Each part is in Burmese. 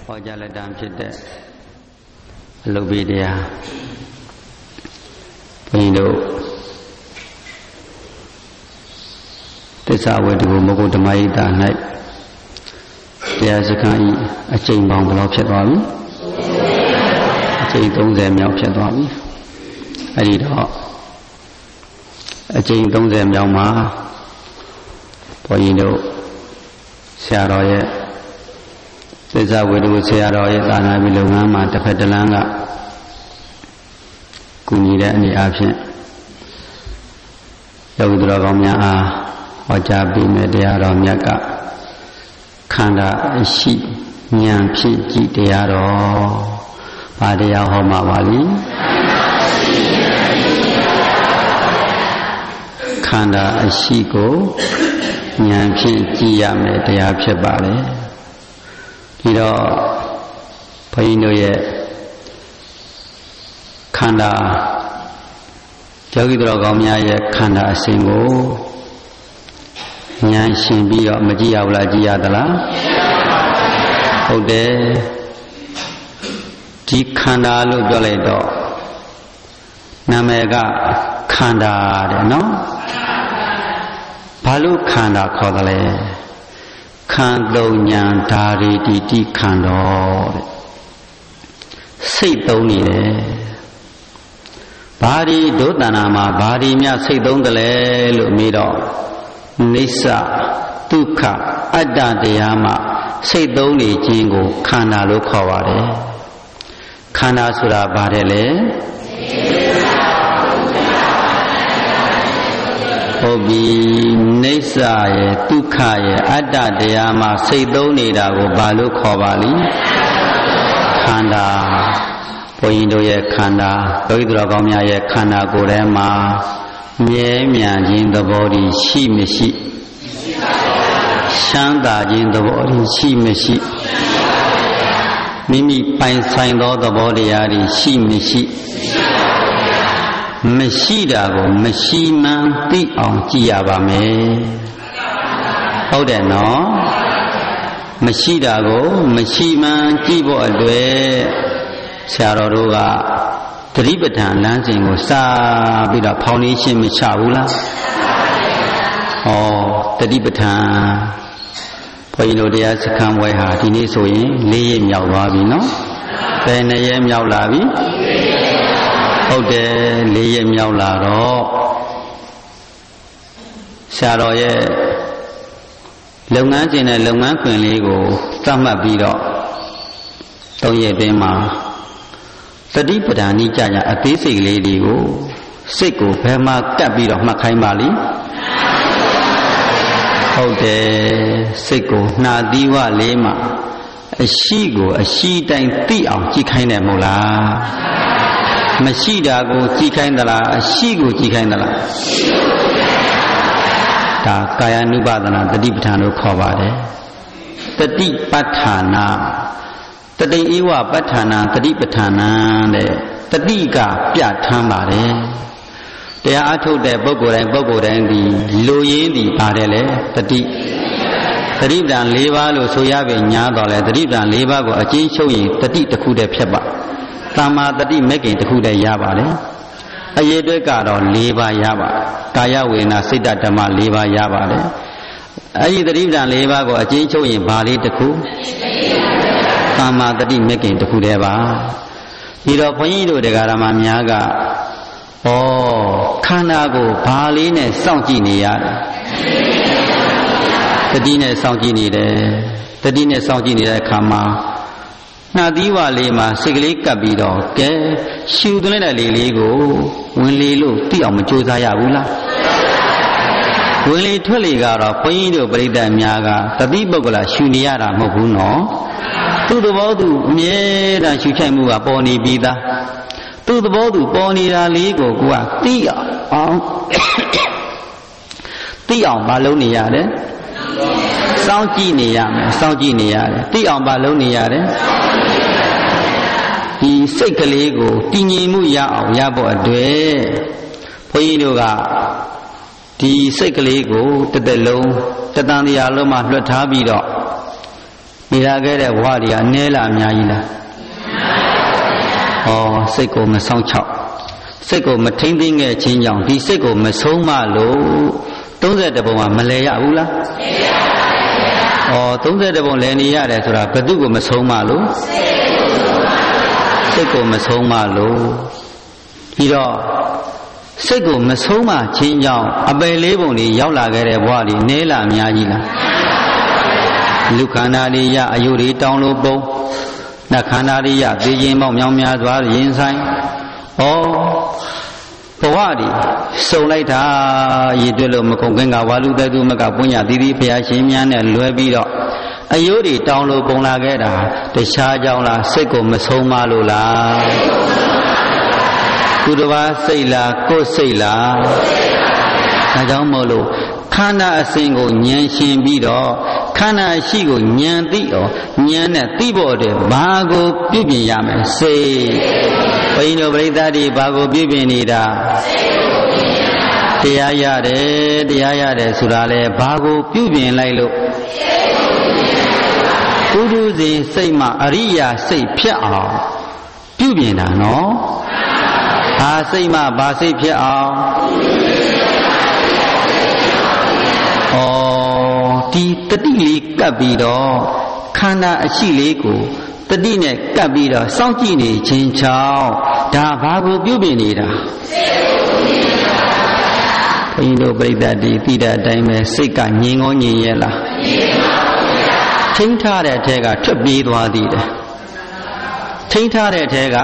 ဟောကြားလက်တံဖြစ်တဲ့အလုပ်ပေးတရားဘုန်းကြီးတို့သစ္စာဝတ္တကိုမဂ္ဂဓမ္မယိတာ၌တရားစခန်းဤအကျိန်ပေါင်းဘယ်လောက်ဖြစ်သွားပြီအကျိန်30မြောက်ဖြစ်သွားပြီအဲဒီတော့အကျိန်30မြောက်မှာဘုန်းကြီးတို့ဆရာတော်ရဲ့သစ္စာဝတ္တဆရာတော်ရဲ့သာနာပြုလုပ်ငန်းမှာတစ်ဖက်တစ်လမ်းကကူညီတဲ့အနေအချင်းယောဂီတော်ကောင်းများအားဟောကြားပေးမယ့်တရားတော်မြတ်ကခန္ဓာအရှိဉာဏ်ဖြစ်ကြည်တရားတော်ဘာတရားဟောမှာပါလိခန္ဓာအရှိကိုဉာဏ်ဖြင့်ကြည်ရမယ်တရားဖြစ်ပါလေဒီတော့ဘုန်းကြီးတို့ရဲ့ခန္ဓာယောဂီတော်ကောင်းများရဲ့ခန္ဓာအစဉ်ကိုဉာဏ်ရှင်ပြီးတော့မကြည့်ရဘူးလားကြည့်ရသလားဟုတ်တယ်ဒီခန္ဓာလို့ပြောလိုက်တော့နာမည်ကခန္ဓာတဲ့နော်ဘာလို့ခန္ဓာခေါ်သလဲခန္တုံညာဓာရီတိတိခန္တော်တဲ့စိတ်သုံးနေတယ်ဘာဒီဒုတဏ္ဏမှာဘာဒီမြစိတ်သုံးတယ်လဲလို့မေးတော့နိစ္စဒုက္ခအတ္တတရားမှာစိတ်သုံးနေခြင်းကိုခန္ဓာလို့ခေါ်ပါတယ်ခန္ဓာဆိုတာဘာတဲ့လဲဟုတ်ပြီနိစ္စရဲ့ဒုက္ခရဲ့အတ္တတရားမှာစိတ်သုံးနေတာကိုဘာလို့ခေါ်ပါလိခန္ဓာဘုန်းကြီးတို့ရဲ့ခန္ဓာယောဂီတော်ကောင်းများရဲ့ခန္ဓာကိုယ်ထဲမှာမြဲမြံခြင်းသဘောတည်းရှိမရှိချမ်းသာခြင်းသဘောတည်းရှိမရှိမိမိပိုင်ဆိုင်သောသဘောတရားတွေရှိမရှိမရှိတာကိုမရှိမှန်းသိအောင်ကြည့်ရပါမယ်ဟုတ်တယ်နော်မရှိတာကိုမရှိမှန်းကြည့်ဖို့အတွက်ဆရာတော်တို့ကသတိပဋ္ဌာန်လမ်းစဉ်ကိုစပြီးတော့ဖောင်ဒေးရှင်းမချဘူးလားဩသတိပဋ္ဌာန်ဘုန်းကြီးတို့တရားစခန်းဝဲဟာဒီနေ့ဆိုရင်4ရက်မြောက်သွားပြီနော်ဘယ်နှစ်ရက်မြောက်လာပြီဟုတ်တယ်4ရက်မြောက်လာတော့ဆရာတော်ရဲ့လုပ်ငန်းစဉ်နဲ့လုပ်ငန်းခွင်လေးကိုသတ်မှတ်ပြီးတော့3ရက်အတွင်းမှာသတိပဋ္ဌာန်ဤကြကြအသေးစိတ်ကလေးတွေကိုစိတ်ကိုဘယ်မှာကပ်ပြီးတော့မှတ်ခိုင်းပါလိဟုတ်တယ်စိတ်ကိုနှာသီးဝလေးမှာအရှိကိုအရှိတိုင်းသိအောင်ကြည့်ခိုင်းတယ်မဟုတ်လားမရှိတာကိုကြည့်ခိုင်းသလားအရှိကိုကြည့်ခိုင်းသလားဒါကာယ ानु ပါဒနာတတိပဋ္ဌာန်လို့ခေါ်ပါတယ်တတိပဋ္ဌာနာတတိဧဝပဋ္ဌာနာတတိပဋ္ဌာနာတဲ့တတိကပြဋ္ဌာန်းပါတယ်တရားအထုတ်တဲ့ပုဂ္ဂိုလ်တိုင်းဒီလိုရင်းဒီပါတယ်လေတတိပဋ္ဌာန်၄ပါးလို့ဆိုရပြီညားတော့လေတတိပဋ္ဌာန်၄ပါးကိုအကျဉ်းချုပ်ရင်တတိတစ်ခုတည်းဖြစ်ပါသမ္မာတတိမဲ့ခင်တစ်ခုတည်းရပါတယ်အရေးအတွက်ကတော့၄ပါးရပါကာယဝေဒနာစိတ်ဓမ္မ၄ပါးရပါတယ်အဲဒီတတိပဋ္ဌာန်၄ပါးကိုအကျဉ်းချုပ်ရင်ဘာလေးတစ်ခုသမ္မာတတိမဲ့ခင်တစ်ခုတည်းပါဒီတော့ဘုန်းကြီးတို့တရားဓမ္မများကခန္ဓာကိုဘာလေးနဲ့စောင့်ကြည့်နေရတယ်တတိနဲ့စောင့်ကြည့်နေတယ်တတိနဲ့စောင့်ကြည့်နေတဲ့အခါမှာနှာသီးဝလေးမှာစိတ်ကလေးကပ်ပြီးတော့ကဲရှူသွင်းတဲ့လေလေးကိုဝင်လေလို့သိအောင်မကြိုးစားရဘူးလားဝင်လေထွက်လေကတော့ဘုန်းကြီးတို့ပြိဿများကတတိပုဂ္ဂလာရှူနေရတာမဟုတ်ဘူးနော်သူ့သဘောသူအမြဲတမ်းရှူချိုက်မှုကပေါ်နေပြီးသားသူ့သဘောသူပေါ်နေတာလေးကိုကသိအောင်သိအောင်မလုပ်နေရတယ်စောင့်ကြည့်နေရမယ်စောင့်ကြည့်နေရတယ်သိအောင်မလုပ်နေရတယ်ဒီစိတ်ကလေးကိုတည်ငြိမ်မှုရအောင်ရဖို့အတွက်ဘုန်းကြီးတို့ကဒီစိတ်ကလေးကိုတစ်သက်လုံးတတန်တရားလုံးမှာလွှတ်ထားပြီးတော့နေရခဲ့တဲ့ဘဝတွေကအနည်းလားအများကြီးလားစိတ်ကိုမဆောင်ချောက်စိတ်ကိုမထိမ့်သိမ့်ခဲ့ခြင်းကြောင့်ဒီစိတ်ကိုမဆုံးမလို့30ပုံကမလဲရဘူးလား30ပုံလဲနေရတယ်ဆိုတာဘယ်သူကိုမဆုံးမလို့စိတ်ကိုမဆုံးမလို့ပြီးတော့စိတ်ကိုမဆုံးမခြင်းကြောင့်အပယ်လေးပုံတွေရောက်လာခဲ့တဲ့ဘဝတွေနည်းလားအများကြီးလားလူခန္ဓာတွေရအယုတွေတောင်းလို့ပုံနတ်ခန္ဓာတွေရသိခြင်းပေါင်းမြောင်များစွာရင်ဆိုင်ဘဝတွေစုံလိုက်တာရည်တွေ့လို့မကုန်ခင်ကဝါလူတတုမကပုညသီသီဖရာရှင်များနဲ့လွဲပြီးတော့အယုတွေတောင်းလို့ပုံလာခဲ့တာတခြားကြောင့်လားစိတ်ကိုမဆုံးမလို့လားသူတစ်ပါးစိတ်လားကိုယ်စိတ်လားဒါကြောင့်မို့လို့ခန္ဓာအစဉ်ကိုဉာဏ်ရှင်ပြီးတော့ခန္ဓာရှိကိုဉာဏ်သိဉာဏ်နဲ့သိဖို့အတွက်ဘာကိုပြုပြင်ရမလဲစိတ်ဘုန်းကြီးတို့ပရိသတ်တွေဘာကိုပြုပြင်နေတာတရားရတယ်ဆိုတာလေဘာကိုပြုပြင်လိုက်လို့ပုထုဇဉ်စိတ်မှအရိယာစိတ်ဖြစ်အောင်ပြုပြင်တာနော်ဘာစိတ်မှဘာစိတ်ဖြစ်အောင်ဒီတတိလေးကပ်ပြီးတော့ခန္ဓာအရှိလေးကိုတတိနဲ့ကပ်ပြီးတော့စောင့်ကြည့်နေခြင်းကြောင့်ဒါဘာကိုပြုပြင်နေတာဘုန်းကြီးတို့ပြိတ္တတိသိတဲ့အတိုင်းပဲစိတ်ကငြင်းငြင်းရဲ့လားထိန်းထားတဲ့အထက်ကထွက်ပြေးသွားသေးတယ်ထိန်းထားတဲ့အထက်က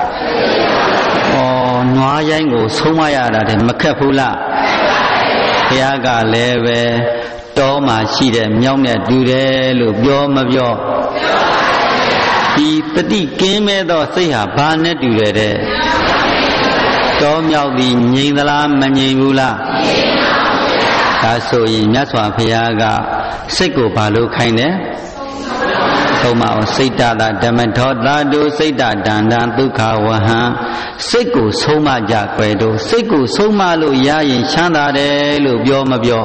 နွားရိုင်းကိုဆုံးမရတာတည်းမခက်ဘူးလားဘုရားကလည်းပဲတောမှာရှိတဲ့မြောင်းနဲ့တူတယ်လို့ပြောမပြောဒီတတိကင်းမဲ့သောစိတ်ဟာဘာနဲ့တူတယ်တဲ့တောမြောက်ပြီးငြိမ်သလားမငြိမ်ဘူးလားဒါဆိုရင်မြတ်စွာဘုရားကစိတ်ကိုဘာလို့ခိုင်းတယ်ဆုံးမအောင်စိတ်တသာဓမ္မထောတာတုစိတ်တဒန္တံဒုက္ခဝဟံစိတ်ကိုဆုံးမကြွယ်တို့စိတ်ကိုဆုံးမလို့ရရင်ချမ်းသာတယ်လို့ပြောမပြော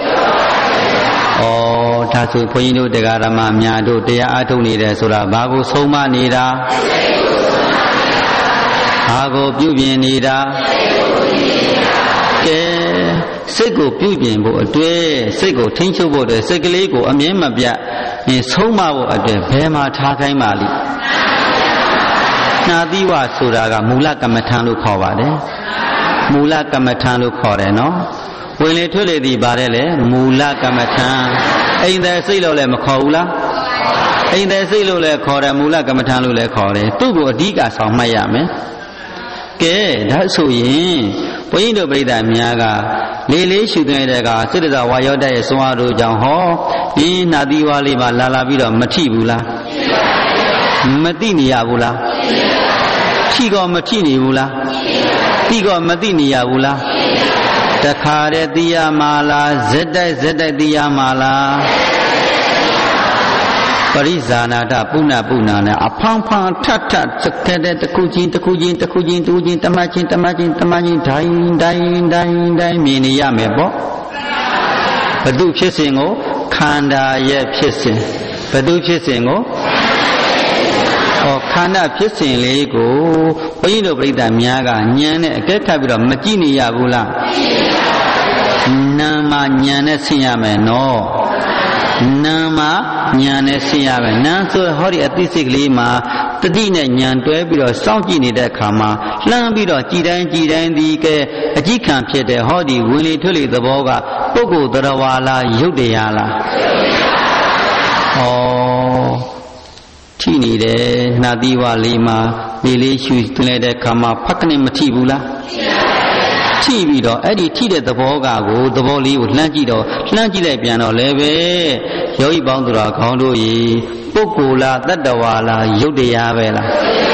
ဒါဆိုဘုန်းကြီးတို့တရားဓမ္မများတို့တရားအားထုတ်နေတယ်ဆိုတာဘာကိုဆုံးမနေတာဘာကိုပြုပြင်နေတာကဲစိတ်ကိုပြုပြင်ဖို့အတွက်စိတ်ကိုထိန်းချုပ်ဖို့အတွက်စိတ်ကလေးကိုအမြဲမပြတ်ဆုံးမဖို့အတွက်ဘယ်မှာထားခိုင်းပါလိမ့်နာသီဝဆိုတာကမူလကမ္မထံလို့ခေါ်ပါတယ်မူလကမ္မထံလို့ခေါ်တယ်နော်ဝင်လေထွက်လေသည်ပါတယ်လေမူလကမ္မထံအိမ်သည်စိတ်လို့လည်းမခေါ်ဘူးလားအိမ်သည်စိတ်လို့လည်းခေါ်တယ်မူလကမ္မထံလို့လည်းခေါ်တယ်သူ့ကိုအဓိကဆောင်မှတ်ရမယ်ကဲဒါဆိုရင်ဘုန်းကြီးတို့ပြိဿများကလေးလေးရှုသွင်းတဲ့ကစိတ္တဇဝါယောတရဲ့စွမ်းအားတို့ကြောင့်ဟောဒီနာသီဝါလေးမှာလာပြီးတော့မထိဘူးလားမသိနေရဘူးလားထိကောမထိနေဘူးလားသိကောမသိနေရဘူးလားတခါတည်းသိရမှာလားဇက်တိုက်သိရမှာလားပရိဇာနာတပုဏ္ဏပုဏ္ဏနဲ့အဖန်းဖန်းထစကတဲ့တစ်ခုချင်းတမချင်းဒိုင်းမြင်နေရမယ်ပေါ့ဘသူဖြစ်စဉ်ကိုခန္ဓာရဲ့ဖြစ်စဉ်ဘသူဖြစ်စဉ်ကိုခန္ဓာဖြစ်စဉ်လေးကိုဘုန်းကြီးတို့ပြိဿများကဉာဏ်နဲ့အကဲခတ်ပြီးတော့မကြည့်နေရဘူးလားနာမဉာဏ်နဲ့ဆင်ရမယ်နော်နာမဉာဏ်နဲ့ဆင်ရမယ်နာဆိုဟောဒီအသိစိတ်ကလေးမှာတတိနဲ့ဉာဏ်တွဲပြီးတော့စောင့်ကြည့်နေတဲ့အခါမှာလှမ်းပြီးတော့ကြည်တိုင်းဒီကဲအကြည့်ခံဖြစ်တဲ့ဟောဒီဝင်လေထွက်လေသဘောကပုဂ္ဂိုလ်တရားဝါလားရုပ်တရားလားထိနေတယ်နှာသီးဝါလေးမှာလေးရှူသွင်းလိုက်တဲ့အခါမှာဖက်ကနေမထိဘူးလားထိပြီးတော့အဲ့ဒီထိတဲ့သဘောကကိုသဘောလေးကိုလှမ်းကြည့်လိုက်ပြန်တော့လည်းပဲယောဂီပေါင်းသူတော်ခေါင်းတို့ဤပုဂ္ဂိုလ်လားတတ္တဝါလားရုပ်တရားပဲလား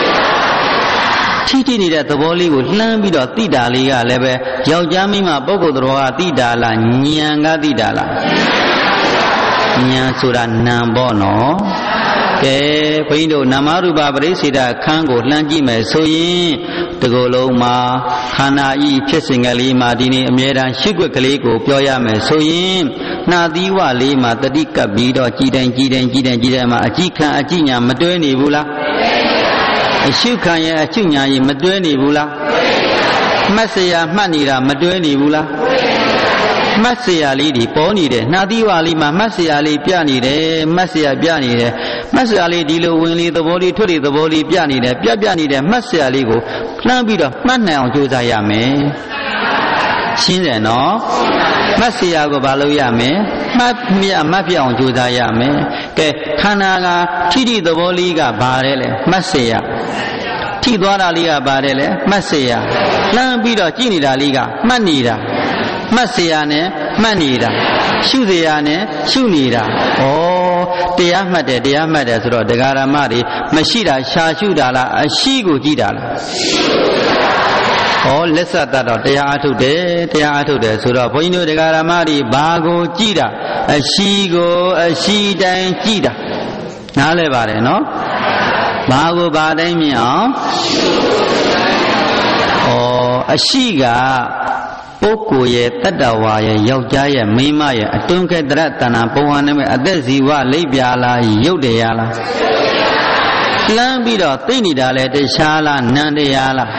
ထိနေတဲ့သဘောလေးကိုလှမ်းပြီးတော့သိတာလေးကလည်းပဲယောက်ျားမိန်းမပုဂ္ဂိုလ်တော်ကသိတာလားဉာဏ်ကသိတာလားဉာဏ်ဆိုတာနာမ်ပေါ့နော်ကဲဘုန်းကြီးတို့နာမရူပပရိစ္ဆေဒခန်းကိုလှမ်းကြည့်မယ်ဆိုရင်တကူလုံးမှာခန္ဓာဤဖြစ်စဉ်ကလေးမှာဒီနေ့အမြဲတမ်းရှိခွက်ကလေးကိုပြောရမယ်ဆိုရင်နှာသီးဝလေးမှာတတိကပ်ပြီးတော့ကြည်တိုင်းမှာအကြည့်ခံအကြည့်ညာမတွဲနေဘူးလားအရှုခံရဲ့အရှုညာကြီးမတွဲနေဘူးလားမှတ်เสียမှတ်နေတာမတွဲနေဘူးလားမှတ်เสียလေးဒီပေါ်နေတယ်နှာသီးဝလေးမှာမှတ်เสียလေးပြနေတယ်မှတ်เสียပြနေတယ်မှတ်เสียလေးဒီလိုဝင်လေသဘောလေးထွက်လေသဘောလေးပြနေတယ်ပြနေတယ်မှတ်เสียလေးကိုလှမ်းပြီးတော့မှတ်နိုင်အောင်ကြိုးစားရမယ်ရှင်းတယ်နော်မှတ်เสียကိုဘာလို့ရမလဲမှတ်ပြအောင်ကြိုးစားရမယ်ကဲခန္ဓာကထိတိသဘောလေးကဘာလဲလဲမှတ်เสียထိသွားတာလေးကပါတယ်လေမှတ်เสียလှမ်းပြီးတော့ကြည့်နေတာလေးကမှတ်နေတာမှတ်เสียနဲ့မှတ်နေတာရှုเสียနဲ့ရှုနေတာဩတရားမှတ်တယ်ဆိုတော့တရားဓမ္မတွေမရှိတာရှာရှုတာလားအရှိကိုကြည့်တာလားလက်ဆက်တတ်တော့တရားအထုတ်တယ်ဆိုတော့ဘုန်းကြီးတို့တရားဓမ္မတွေဘာကိုကြည့်တာအရှိကိုအရှိတိုင်းကြည့်တာနားလဲပါတယ်နော်ဘာကိုဘာတိုင်းမြင်အောင်အရှိကပုဂ္ဂိုလ်ရဲ့တတ္တဝါရဲ့ယောက်ျားရဲ့မိန်းမရဲ့အတွင်းကဲတရတဏပုံဟန်နဲ့အသက်ဇီဝလိပ်ပြာလားရုပ်တရားလားလှမ်းပြီးတော့သိနေတာလဲတခြားလားနံတရားလား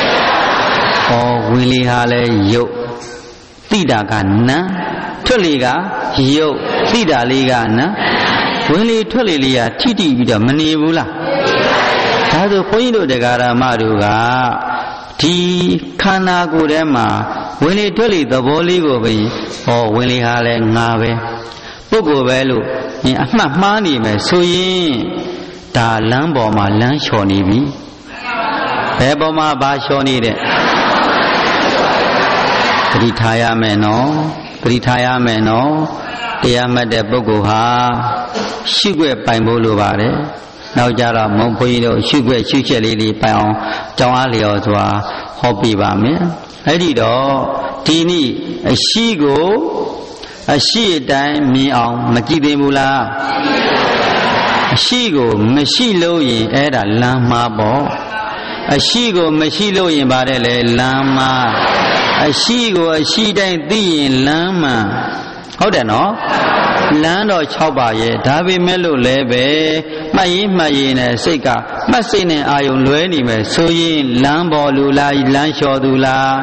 ဝင်လေဟာလဲရုပ်သိတာကနံထွက်လေကရုပ်သိတာလေးကနံဝင်လေထွက်လေလေးကထိတိပြီးတော့မနေဘူးလားဒါဆိုဘုန်းကြီးတို့တရားဓမ္မတို့ကဒီခန္ဓာကိုယ်ထဲမှာဝင်လေထွက်လေသဘောလေးကိုပဲဝင်လေဟာလဲငါပဲပုဂ္ဂိုလ်ပဲလို့အမှတ်မှားနေမယ်ဆိုရင်ဒါလမ်းပေါ်မှာလမ်းလျှော်နေပြီဘယ်ပေါ်မှာဘာလျှော်နေတဲ့သတိထားရမယ်နော်တရားမှတ်တဲ့ပုဂ္ဂိုလ်ဟာရှိခွက်ပိုင်ဖို့လိုပါတယ်နောက်ကြတော့မုံဘုန်းကြီးတို့ရှိခွက်ရှိချက်လေးတွေပိုင်အောင်ကြောင်းအားလျော်စွာဟောပြပါမယ်အဲ့ဒီတော့ဒီနေ့အရှိကိုအရှိအတိုင်းမြင်အောင်မကြည့်သေးဘူးလားအရှိကိုမရှိလို့ရင်အဲ့ဒါလမ်းမှားပေါ့အရှိကိုမရှိလို့ရင်ပါတယ်လေလမ်းမှားအရှိကိုအရှိတိုင်းသိရင်လမ်းမှန်ဟုတ်တယ်နော်လမ်းတော့6ပါရဲ့ဒါပေမဲ့လို့လည်းပဲမှတ်ရင်နဲ့စိတ်ကမှတ်စိတ်နဲ့အာယုံလွဲနေမယ်ဆိုရင်လမ်းပေါ်လူလားလမ်းလျှော်သူလား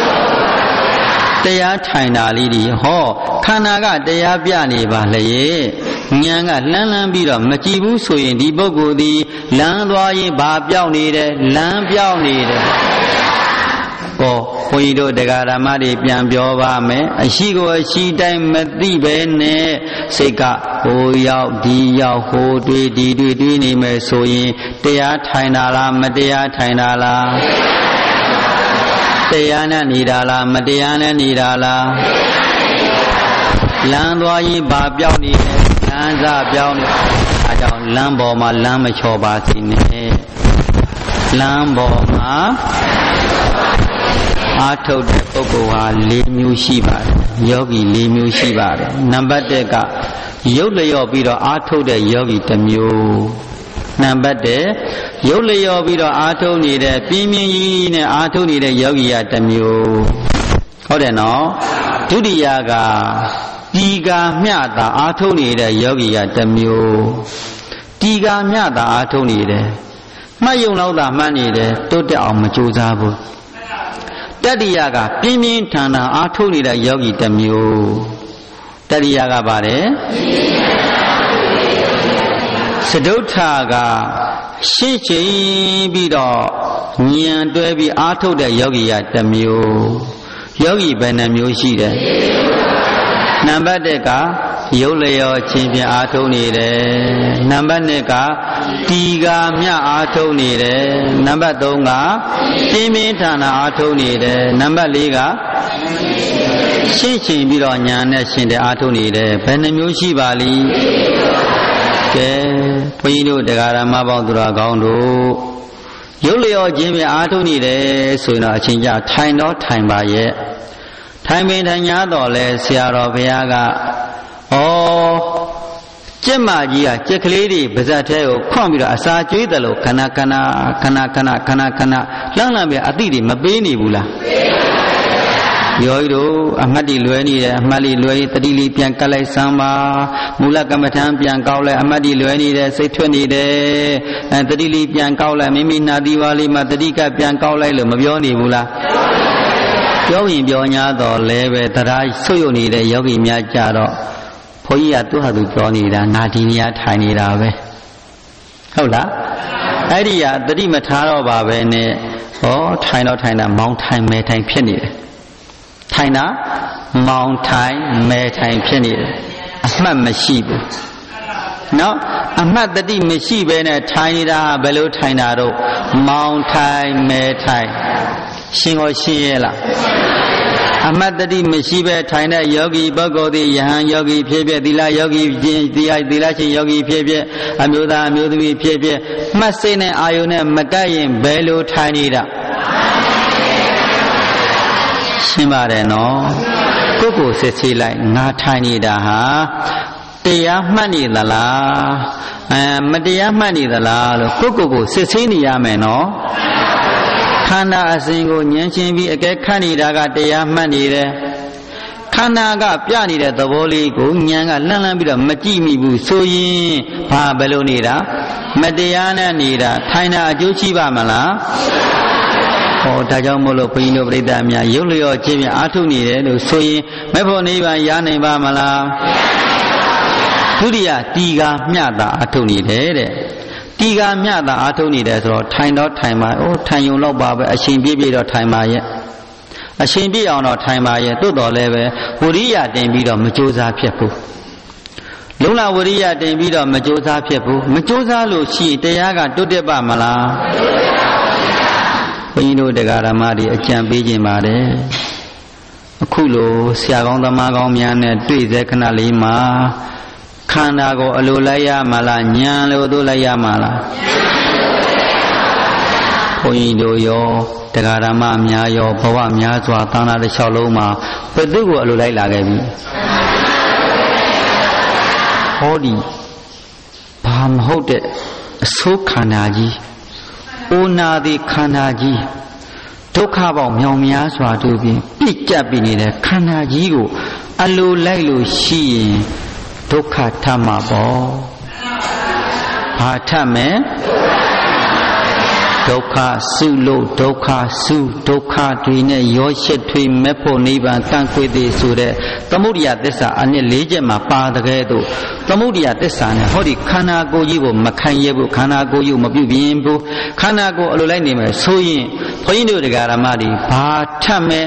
တရားထိုင်တာလေးဒီခန္ဓာကတရားပြနေပါလေဉာဏ်ကလှမ်းပြီးတော့မကြည့်ဘူးဆိုရင်ဒီပုဂ္ဂိုလ်ဒီလမ်းသွားရင်ဘာပြောင်းနေတယ်လမ်းပြောင်းနေတယ်ဘုန်းကြီးတို့တရားဓမ္မတွေပြန်ပြောပါမယ်အရှိကိုအရှိတိုင်းမသိပဲနဲ့စိတ်ကဟိုရောက်ဒီရောက်ဟိုတွေးဒီတွေးနေမယ်ဆိုရင်တရားထိုင်တာလားမတရားထိုင်တာလားတရားနဲ့နေတာလားမတရားနဲ့နေတာလားလမ်းသွားရင်ဘာပြောင်းနေလဲလမ်းစားပြောင်းနေအဲကြောင့်လမ်းပေါ်မှာလမ်းမချော်ပါစေနဲ့လမ်းပေါ်မှာအာထုတ်တဲ့ပုဂ္ဂိုလ်ဟာ4မျိုးရှိပါတယ်ယောဂီ4မျိုးရှိပါတယ်နံပါတ်1ကရုပ်လျော့ပြီးတော့အာထုတ်တဲ့ယောဂီ1မျိုးနံပါတ်1ရုပ်လျော့ပြီးတော့အာထုတ်နေတဲ့ပြင်းပြင်းကြီးနဲ့အာထုတ်နေတဲ့ယောဂီက1မျိုးဟုတ်တယ်နော်ဒုတိယကတီကာမျှတာအာထုတ်နေတဲ့ယောဂီက1မျိုးတီကာမျှတာအာထုတ်နေတယ်မှတ်ယုံလောက်တာမှတ်နေတယ်တိုးတက်အောင်မကြိုးစားဘူးတတိယကပြင်းပြင်းထန်ထန်အားထုတ်နေတဲ့ယောဂီ1မျိုးတတိယကပါတယ်စတုထကရှင်းချင်းပြီးတော့ဉာဏ်တွဲပြီးအားထုတ်တဲ့ယောဂီက1မျိုးယောဂီဘယ်နှမျိုးရှိတယ်နံပါတ်1ကရုပ်လျော်ချင်းပြန်အားထုတ်နေတယ်နံပါတ်2ကတီကာမြအားထုတ်နေတယ်နံပါတ်3ကပြင်းပြင်းထန်ထန်အားထုတ်နေတယ်နံပါတ်4ကရှင်းချင်းပြီးတော့ညာနဲ့ရှင်းတဲ့အားထုတ်နေတယ်ဘယ်နှမျိုးရှိပါလိမ့်ကဲဘုန်းကြီးတို့တရားဓမ္မပေါင်းသူတော်ကောင်းတို့ရုပ်လျော်ချင်းပြန်အားထုတ်နေတယ်ဆိုရင်တော့အချင်းကြထိုင်တော့ထိုင်ပါရဲ့ထိုင်ပင်ထိုင်ညာတော့လဲဆရာတော်ဘုရားကကျက်မကြီးကကြက်ကလေးတွေပါဇက်ထဲကိုခွန့်ပြီးတော့အစာကျွေးတယ်လို့ခဏခဏလှမ်းပြီးအတိတွေမပေးနေဘူးလားယောဂီတို့အမှတ်တွေလွယ်နေတယ်အမှတ်လေးလွယ်တတိလေးပြန်ကတ်လိုက်စမ်းပါမူလကမ္မထံပြန်ကောက်လိုက်အမှတ်တွေလွယ်နေတယ်စိတ်ထွက်နေတယ်တတိလေးပြန်ကောက်လိုက်မိမိနာသီဝါလေးမှာတတိကပြန်ကောက်လိုက်လို့မပြောနေဘူးလားပြောရင်ပြော냐တော့လဲပဲတရားဆုပ်ယုပ်နေတဲ့ယောဂီများကြတော့ဘုန်းကြီးကသူ့ဟာသူပြောနေတာငါဒီနေရာထိုင်နေတာပဲဟုတ်လားအဲ့ဒီကတတိမထားတော့ပါပဲနဲ့ဟောထိုင်တော့ထိုင်တာမောင်းထိုင်မဲထိုင်ဖြစ်နေတယ်ထိုင်တာမောင်းထိုင်မဲထိုင်ဖြစ်နေတယ်အမှတ်မရှိဘူးနော်အမှတ်တတိမရှိဘဲနဲ့ထိုင်နေတာဘယ်လိုထိုင်တာတော့မောင်းထိုင်မဲထိုင်ရှင်းကိုရှင်းရဲ့လားအမှတ်တတိမရှိပဲထိုင်တဲ့ယောဂီပုဂ္ဂိုလ်သည်ယဟန်ယောဂီဖြစ်ဖြစ်သီလယောဂီဖြစ်သီလရှင်ယောဂီဖြစ်ဖြစ်အမျိုးသားအမျိုးသမီးဖြစ်ဖြစ်မှတ်စိတ်နဲ့အာယုနဲ့မကပ်ရင်ဘယ်လိုထိုင်နေတာရှင်းပါတယ်နော်ကိုယ့်ကိုစစ်ဆေးလိုက်ငါထိုင်နေတာဟာတရားမှတ်နေသလားမတရားမှတ်နေသလားလို့ကိုယ့်ကိုစစ်ဆေးနေရမယ်နော်ခန္ဓာအစဉ်ကိုဉာဏ်ချင်းပြီးအကဲခတ်နေတာကတရားမှတ်နေတယ်ခန္ဓာကပြနေတဲ့သဘောလေးကိုဉာဏ်ကလှမ်းပြီးတော့မကြည့်မိဘူးဆိုရင်ဘာဘယ်လိုနေတာမတရားနဲ့နေတာထိုင်တာအကျိုးရှိပါမလားဟောဒါကြောင့်မို့လို့ဘုန်းကြီးတို့ပြိဿအများရုပ်လျော့ခြင်းပြန်အားထုတ်နေတယ်လို့ဆိုရင်မေဖို့နိဗ္ဗာန်ရနိုင်ပါမလားဒုတိယတီကာမျှတာအားထုတ်နေတယ်တဲ့တီကာမျှတာအားထုတ်နေတယ်ဆိုတော့ထိုင်တော့ထိုင်ပါထိုင်ယုံတော့ပါပဲအရှင်ပြည့်တော့ထိုင်ပါရဲ့အရှင်ပြည့်အောင်တော့ထိုင်ပါရဲ့တိုးတော်လည်းပဲဝိရိယတင်ပြီးတော့မကြိုးစားဖြစ်ဘူးလုံးလာဝိရိယတင်ပြီးတော့မကြိုးစားဖြစ်ဘူးမကြိုးစားလို့ရှိရင်တရားကတိုးတက်ပါမလားဘုန်းကြီးတို့တရားဓမ္မတွေအကြံပေးခြင်းပါတယ်အခုလိုဆရာကောင်းသမားကောင်းများနဲ့တွေ့စေခဏလေးမှာခန္ဓာကိုအလိုလိုက်ရမလားဉာဏ်လိုတို့လိုက်ရမလားဘုန်းကြီးတို့ရောတရားဓမ္မများရောဘဝများစွာသာနာတစ်လျှောက်လုံးမှာဘယ်သူကိုအလိုလိုက်လာခဲ့ပြီဟောဒီဘာမဟုတ်တဲ့အဆိုးခန္ဓာကြီးအိုနာသည်ခန္ဓာကြီးဒုက္ခပေါင်းမြောင်များစွာတို့ဖြင့်ပြစ်ကျပ်ပြီးနေတဲ့ခန္ဓာကြီးကိုအလိုလိုက်လို့ရှိရင်ဒုက္ခထမှာပေါ့ဘာထမယ်ဒုက္ခစုလို့ဒုက္ခစုဒုက္ခတွေနဲ့ရောရှစ်ထွေးမဲ့ဖို့နိဗ္ဗာန်ကန့်ကွက်သည်ဆိုတဲ့သမုဒိယသစ္စာအနှစ်၄ချက်မှာပါတကယ်တော့သမုဒိယသစ္စာနဲ့ဟောဒီခန္ဓာကိုယ်ကြီးကိုမခံရဘူးခန္ဓာကိုယ်ကြီးမပြုပြင်ဘူးခန္ဓာကိုယ်အလိုလိုက်နေမယ်ဆိုရင်ဘုန်းကြီးတို့တရားဓမ္မတွေဘာထမယ်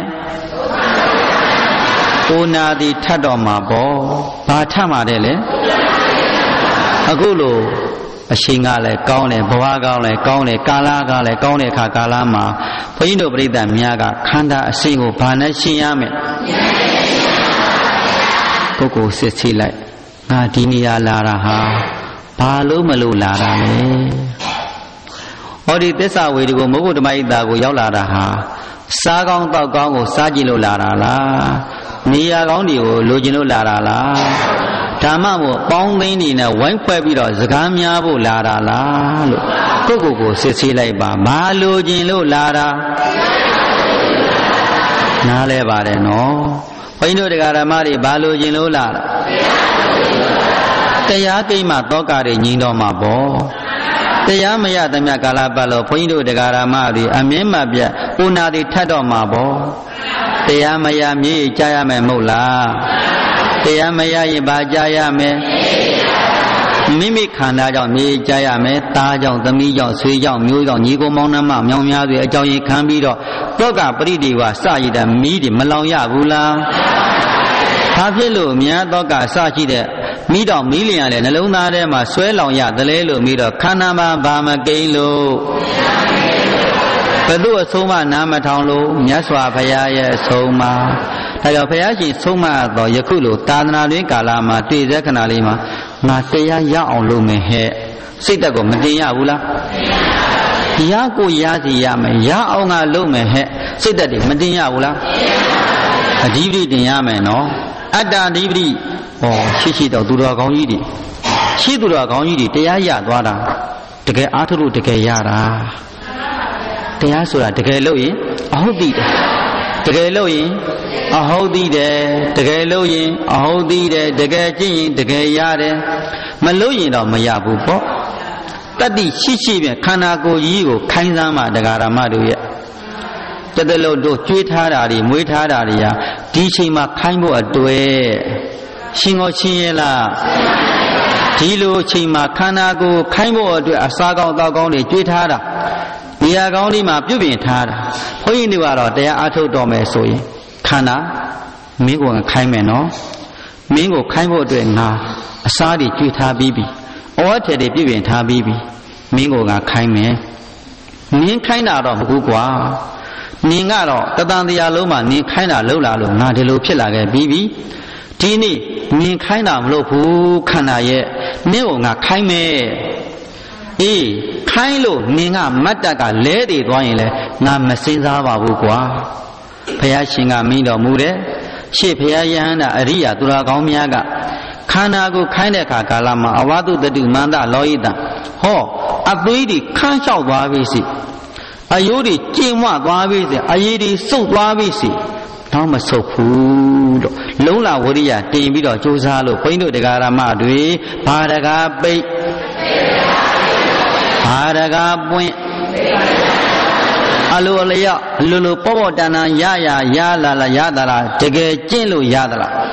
အိုနာသည်ထတ်တော်မှာပေါ့ဘာထမှာတဲ့လေအခုလိုအချိန်ကလည်းကောင်းတယ်ဘဝကောင်းလည်းကောင်းတယ်ကာလကလည်းကောင်းတဲ့အခါကာလမှာဘုန်းကြီးတို့ပြိဿများကခန္ဓာအစဉ်ကိုဘာနဲ့ရှင်းရမယ်ကိုယ်စစ်ဆေးလိုက်ငါဒီနေရာလာတာဟာဘာလို့မလို့လာတာလဲဟောဒီသစ္စာဝေဒီကိုမုဂ္ဂဓမ္မဣတာကိုရောက်လာတာဟာစားကောင်းတောက်ကောင်းကိုစားကြည့်လို့လာတာလားနေရာကောင်းတွေကိုလိုချင်လို့လာတာလားဓမ္မကိုပေါင်းသိင်းနေနဲ့ဝိုင်းဖွဲ့ပြီးတော့စကားများဖို့လာတာလားလို့ကိုစစ်ဆေးလိုက်ပါဘာလိုချင်လို့လာတာနားလဲပါတယ်နော်ဘုန်းကြီးတို့တရားဓမ္မတွေဘာလိုချင်လို့လာတာတရားကိမှတောကတွေငြိမ်းတော့မှာပေါ့တရားမရသမျှကာလပတ်လို့ဘုန်းကြီးတို့တရားဓမ္မတွေအမြဲမပြတ်ဥနာတွေထတ်တော့မှာပေါ့တရားမရမြေကြားရမယ်မဟုတ်လားတရားမရရင်ဘာကြားရမယ်မိမိခန္ဓာကြောင့်မြေကြားရမယ်သားကြောင့်သမီးကြောင့်ဆွေကြောင့်မျိုးကြောင့်ညီကိုမောင်နှမမြောင်များတွေအကြောင်းရင်းခံပြီးတော့တောကပရိဒီဝစရည်တဲ့မီးတွေမလောင်ရဘူးလားဘာဖြစ်လို့များတောကစရှိတဲ့မိတော်မီးလျံလည်းနှလုံးသားထဲမှာဆွဲလောင်ရတယ်လေလို့ပြီးတော့ခန္ဓာမှာဘာမကိန်းလို့ဘယ်သူအဆုံးမနားမထောင်လို့မြတ်စွာဘုရားရဲ့အဆုံးအမဒါကြောင့်ဘုရားရှင်ဆုံးမတော်ယခုလိုသာသနာ့တွင်ကာလမှာတွေ့တဲ့ခဏလေးမှာငါတရားရအောင်လုပ်မယ်ဟဲ့စိတ်တက်ကိုမတင်ရဘူးလားရကိုရစီရမယ်ရအောင်ငါလုပ်မယ်ဟဲ့စိတ်တက်တွေမတင်ရဘူးလားအဓိပတိတင်ရမယ်နော်အတ္တအဓိပတိဟောရှိတော့သူတော်ကောင်းကြီးတွေရှိသူတော်ကောင်းကြီးတွေတရားရသွားတာတကယ်အားထုတ်လို့တကယ်ရတာတရားဆိုတာတကယ်လို့ရင်အဟုတ်သိတယ်တကယ်လို့ရင်အဟုတ်သိတယ်တကယ်လို့ရင်အဟုတ်သိတယ်တကယ်ကျင့်ရင်တကယ်ရတယ်မလို့ရင်တော့မရဘူးပေါ့တတ္တိရှိရှိပြန်ခန္ဓာကိုယ်ကြီးကိုခိုင်းစမ်းမှတရားဓမ္မတို့ရဲ့တတလို့တို့ကြွေးထားတာတွေမွေးထားတာတွေဟာဒီချိန်မှာခိုင်းဖို့အတွေ့ရှင်ကိုချင်းရဲ့လားဒီလိုချိန်မှာခန္ဓာကိုယ်ခိုင်းဖို့အတွက်အစာကောင်းတောက်ကောင်းတွေကြွေးထားတာနေရာကောင်းလေးမှာပြုပြင်ထားတာဘုန်းကြီးတွေကတော့တရားအားထုတ်တော်မယ်ဆိုရင်ခန္ဓာမင်းကိုခိုင်းမယ်နော်မင်းကိုခိုင်းဖို့အတွက်ငါအစာတွေကြွေးထားပြီးပြီဩဝါဒတွေပြုပြင်ထားပြီးပြီမင်းကိုခိုင်းမယ်နင်းခိုင်းတာတော့မဟုတ်ကွာနင်ကတော့တသံတရားလုံးမှာနင်ခိုင်းတာလှုပ်လာလို့ငါဒီလိုဖြစ်လာခဲ့ပြီးပြီဒီနေ့နင်ခိုင်းတာမလို့ဘူးခန္ဓာရဲ့နင့်ကိုငါခိုင်းမယ်အေးခိုင်းလို့နင်ကမတ်တက်ကလဲတည်သွားရင်လဲငါမစင်စားပါဘူးကွာဘုရားရှင်ကမိန်တော်မူတယ်ရှေ့ဘုရားယဟန္တာအရိယာသူတော်ကောင်းများကခန္ဓာကိုခိုင်းတဲ့အခါကာလမှာအဝါတုတတုမန္တလောဟိတဟောအသွေးတွေခန်းလျှောက်သွားပြီစီအယိုးတွေကျဉ်မသွားပြီစီအရည်တွေစုပ်သွားပြီစီတော့မဆုတ်ဘူးတော့လုံးလာဝရိယတင်ပြီးတော့ကြိုးစားလို့ဘုန်းကြီးတို့တရားဓမ္မတွေဘာတကားပိတ်ဘာတကားပွင့်အလိုအလျောက်လူလူပေါ့ပေါ့တန်တန်ရလာရတာလားတကယ်ကျင့်လို့ရသလား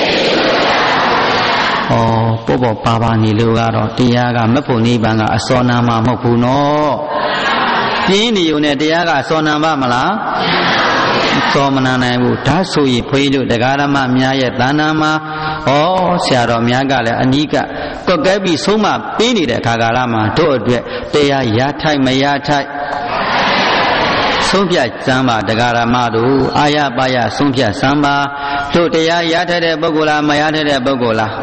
ဩပေါ့ပေါ့ပါပါနေလို့ကတော့တရားကမဖို့နိဗ္ဗာန်ကအစောနာမှာမဟုတ်ဘူးနော်ပြင်းနေုံနဲ့တရားကအစောနာပါမလားစောမနာနိုင်ဘူးဒါဆိုရင်ဘုန်းကြီးတို့တရားဓမ္မများရဲ့သာနာမှာဆရာတော်များကလည်းအနိကကွက်ကဲပြီးဆုံးမပေးနေတဲ့အခါကာလမှာတို့အတွက်တရားရထိုက်မရထိုက်ဆုံးဖြတ်စမ်းပါတရားဓမ္မတို့အာရပါရဆုံးဖြတ်စမ်းပါတို့တရားရထိုက်တဲ့ပုဂ္ဂိုလ်လားမရထိုက်တဲ့ပုဂ္ဂိုလ်လား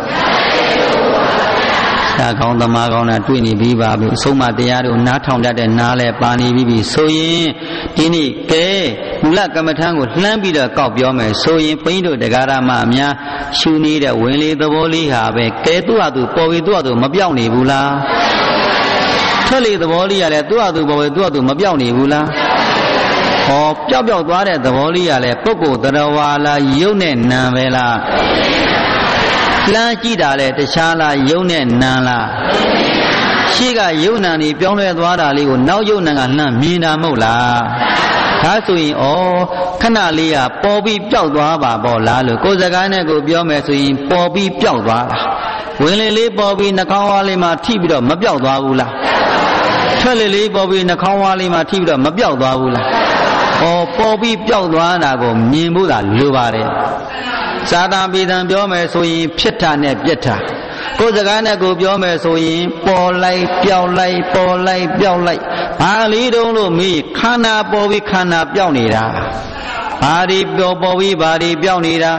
သာကောင်းသမားကောင်းနဲ့တွေ့နေပြီးပါပြီအဆုံးမတရားတို့နားထောင်တတ်တဲ့နားလဲပါနေပြီးပြီဆိုရင်ဒီနေ့ကဲမူလကမ္မထံကိုလှမ်းပြီးတော့ကောက်ပြောမယ်ဆိုရင်ဘုန်းကြီးတို့တရားဓမ္မအများရှုနေတဲ့ဝင်လေသဘောလေးဟာပဲကဲသူ့ဟာသူပေါ်ပြီးသူ့ဟာသူမပြောင်းနေဘူးလားထွက်လေသဘောလေးကလည်းသူ့ဟာသူပေါ်ပြီးသူ့ဟာသူမပြောင်းနေဘူးလားဟောပျောက်သွားတဲ့သဘောလေးကလည်းပုဂ္ဂိုလ်တရားဝါလားယုတ်နဲ့နာပဲလားလမ်းကြည့်တာလေတခြားလားယုံနဲ့နံလားရှေ့ကယုံနံနေပြောင်းလဲသွားတာလေးကိုနောက်ယုံနံကလှမ်းမြင်တာမဟုတ်လားဒါဆိုရင်ခဏလေးကပေါ်ပြီးပျောက်သွားပါပေါ့လားလို့ကိုယ်စကားနဲ့ကိုပြောမယ်ဆိုရင်ပေါ်ပြီးပျောက်သွားတာဝင်လေလေးပေါ်ပြီးနှာခေါင်းဝါးလေးမှာထိပြီးတော့မပျောက်သွားဘူးလားထွက်လေလေးပေါ်ပြီးနှာခေါင်းဝါးလေးမှာထိပြီးတော့မပျောက်သွားဘူးလားပေါ်ပြီးပျောက်သွားတာကိုမြင်ဖို့သာလိုပါတယ်သာသပိသံပြောမယ်ဆိုရင်ဖြစ်တာနဲ့ပြက်တာကိုယ်စကားနဲ့ကိုပြောမယ်ဆိုရင်ပေါ်လိုက်ပျောက်လိုက်ပေါ်လိုက်ပျောက်လိုက်ဘာလေးတုံးလို့မေးခန္ဓာပေါ်ပြီးခန္ဓာပျောက်နေတာဘာဒီပေါ်ပြီးဘာဒီပျောက်နေတာ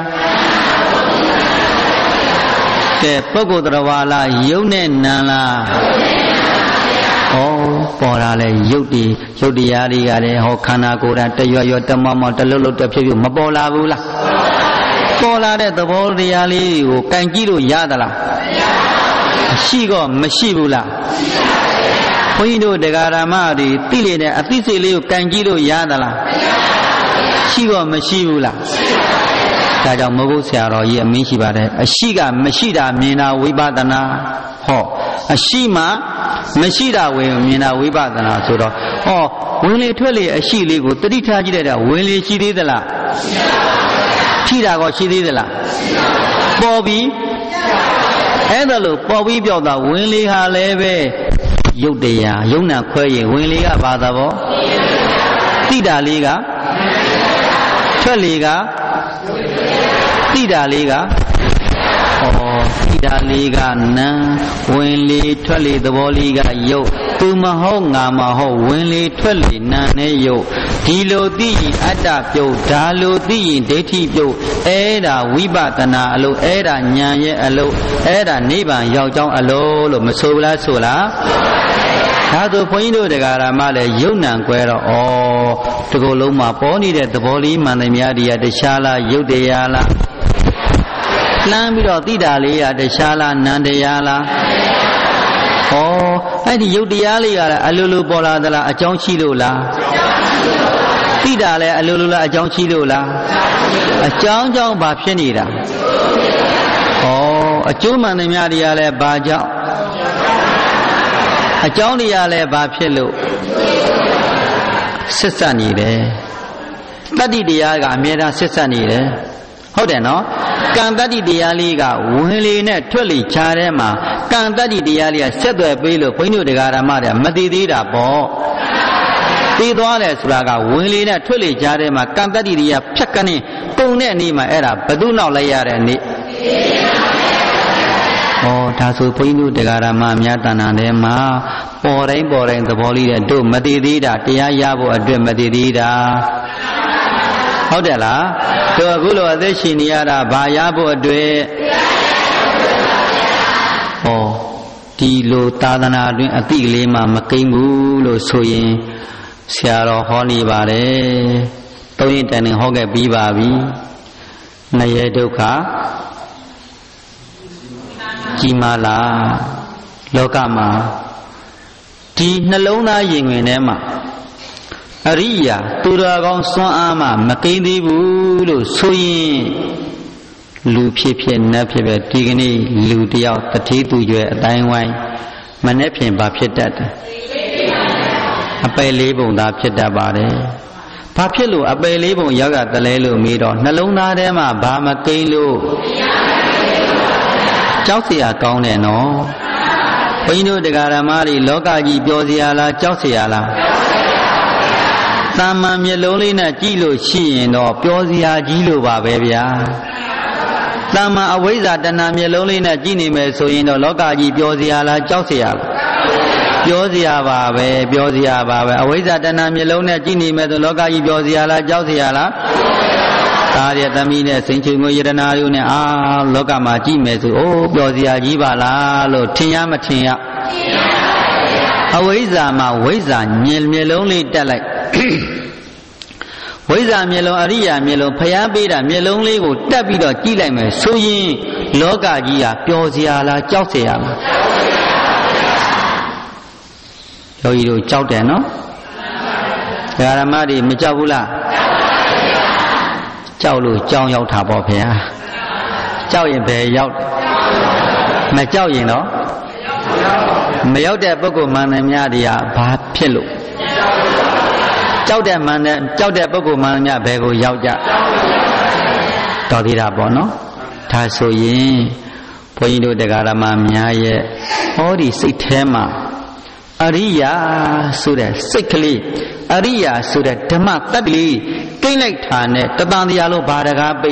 ကဲပုဂ္ဂိုလ်တော်ဝါလားယုံနဲ့နံလားပေါ်လာလဲယုတ်တရားတွေကလည်းခန္ဓာကိုယ်တာတရွတမောတလုံးလုံးတဖြစ်ဖြစ်မပေါ်လာဘူးလားပေါ်လာတဲ့သဘောတရားလေးကိုကန်ကြည့်လို့ရသလားရှိကောမရှိဘူးလားဘုန်းကြီးတို့တရားဓမ္မတွေသိလေတဲ့အသိစိတ်လေးကိုကန်ကြည့်လို့ရသလားရှိကောမရှိဘူးလားဒါကြောင့်မဟုတ်ဆရာတော်ကြီးအမင်းရှိပါတယ်အရှိကမရှိတာမြင်တာဝိပဿနာအရှိမှမရှိတာမြင်တာဝိပဿနာဆိုတော့ဝင်လေထွက်လေအရှိလေးကိုတတိထားကြည့်တဲ့ဝင်လေရှိသေးသလားထိတာကောရှိသေးသလားပေါ်ပြီးအဲ့ဒါလို့ပေါ်ပြီးပြောက်တာဝင်လေဟာလည်းပဲရုပ်တရားယုံနာခွဲရင်ဝင်လေကဘာသာဘောတိတာလေးကထွက်လေကတိတာလေးကတိတာလေးကနံဝင်လေထွက်လေသဘောလေးကယုတ်သူမဟုတ်ငါမဟုတ်ဝင်လေထွက်လေနာနဲ့ယုတ်ဒီလိုသိရင်အတ္တပြုတ်ဒါလိုသိရင်ဒိဋ္ဌိပြုတ်အဲ့ဒါဝိပဿနာအလို့အဲ့ဒါဉာဏ်ရဲ့အလို့အဲ့ဒါနိဗ္ဗာန်ရောက်ကြောင်းအလို့မဆိုဘူးလားဆိုလားဒါဆိုဘုန်းကြီးတို့တရားဓမ္မလည်းယုံနံကွဲတော့ဒီကုလုံးမှာပေါ်နေတဲ့သဘောလေးမှန်တယ်များဒီကတခြားလားယုတ်တရားလားလမ်းပြီးတော့သိတာလေးရတခြားလားနန္တရားလားဩအဲ့ဒီယုတ်တရားလေးကလည်းအလိုလိုပေါ်လာသလားအကြောင်းရှိလို့လားသိတာလည်းအလိုလိုလားအကြောင်းရှိလို့လားအကြောင်းကြောင့်ဘာဖြစ်နေတာဩအကျိုးမှန်သမျှတွေကလည်းဘာကြောင့်အကြောင်းတွေကလည်းဘာဖြစ်လို့ဆက်ဆက်နေတယ်တတ္တိတရားကအမြဲတမ်းဆက်ဆက်နေတယ်ဟုတ်တယ်နော်ကံတတ္တိတရားလေးကဝင်လေနဲ့ထွက်လေခြားထဲမှာကံတတ္တိတရားလေးကဆက်သွယ်ပေးလို့ဘုန်းကြီးတို့တရားဓမ္မတွေမသိသေးတာပေါ့သိသွားတယ်ဆိုတာကဝင်လေနဲ့ထွက်လေခြားထဲမှာကံတတ္တိတရားဖြတ်ကနေပုံတဲ့နေ့မှာအဲ့ဒါဘသူနောက်လိုက်ရတဲ့နေ့ဒါဆိုဘုန်းကြီးတို့တရားဓမ္မများတဏ္ဍာထဲမှာပေါ်တိုင်းသဘောလေးတဲ့တို့မသိသေးတာတရားရဖို့အတွက်မသိသေးတာဟုတ်တယ်လားတို့အခုလိုအသက်ရှင်နေရတာဘာရဖို့အတွက်ဒီလိုသာသနာတွင်အတိကလေးမှမကိန်းဘူးလို့ဆိုရင်ဆရာတော်ဟောနေပါတယ်သုံးရင်တန်ရင်ဟောခဲ့ပြီးပါပြီနရေဒုက္ခကြီးမားလားလောကမှာဒီနှလုံးသားရင်ဝင်ထဲမှာအရိယာသူတော်ကောင်းစွမ်းအားမှမကိန်းသေးဘူးလို့ဆိုရင်လူဖြစ်နတ်ဖြစ်ပဲဒီကနေ့လူတယောက်တတိသူရွယ်အတိုင်းဝိုင်းမနေ့ဖြင့်ဘာဖြစ်တတ်တယ်အပယ်လေးပုံသာဖြစ်တတ်ပါတယ်ဘာဖြစ်လို့အပယ်လေးပုံရောက်ရတလဲလို့မေးတော့နှလုံးသားထဲမှာဘာမကိန်းလို့ကြောက်เสียကောင်းတယ်နော်ဘုန်းကြီးတို့တရားဓမ္မတွေလောကကြီးပြောเสียလားကြောက်เสียလားသာမန်မျက်လုံးလေးနဲ့ကြည့်လို့ရှိရင်တော့ပြောစရာကြီးလို့ပါပဲဗျာသာမန်အဝိဇ္ဇာတဏှာမျက်လုံးလေးနဲ့ကြည့်နေမယ်ဆိုရင်တော့လောကကြီးပြောစရာလားကြောက်စရာလားပြောစရာပါပဲအဝိဇ္ဇာတဏှာမျက်လုံးနဲ့ကြည့်နေမယ်ဆိုလောကကြီးပြောစရာလားကြောက်စရာလားသားရသမီးနဲ့စိန်ချိန်ကိုယတနာတို့နဲ့လောကမှာကြည့်မယ်ဆိုပြောစရာကြီးပါလားလို့ထင်ရမထင်ရအဝိဇ္ဇာမှာဝိဇ္ဇာမျက်လုံးလေးတက်လိုက်ဝိဇ္ဇာမျက်လုံးအရိယာမျက်လုံးဖျားပေးတာမျက်လုံးလေးကိုတက်ပြီးတော့ကြည့်လိုက်မယ်ဆိုရင်လောကကြီးဟာပျော်စရာလားကြောက်စရာလားယောဂီတို့ကြောက်တယ်နော်ဓမ္မတွေမကြောက်ဘူးလားကြောက်လို့ကြောင်းရောက်တာပေါ့ဗျာကြောက်ရင်ဘယ်ရောက်မကြောက်ရင်တော့မရောက်တဲ့ပုဂ္ဂိုလ်မှန်တယ်များတွေကဘာဖြစ်လို့ကြောက်တဲ့မှန်တဲ့ကြောက်တဲ့ပုဂ္ဂိုလ်မှန်များဘယ်ကိုရောက်ကြတော်သေးတာပေါ့နော်ဒါဆိုရင်ဘုန်းကြီးတို့တရားဓမ္မများရဲ့ဟောဒီစိတ်ထဲမှာအရိယာဆိုတဲ့စိတ်ကလေးအရိယာဆိုတဲ့ဓမ္မတတ္တိလေးကိမ့်လိုက်တာနဲ့တသံတရားလုံးဘာတကားပိတ်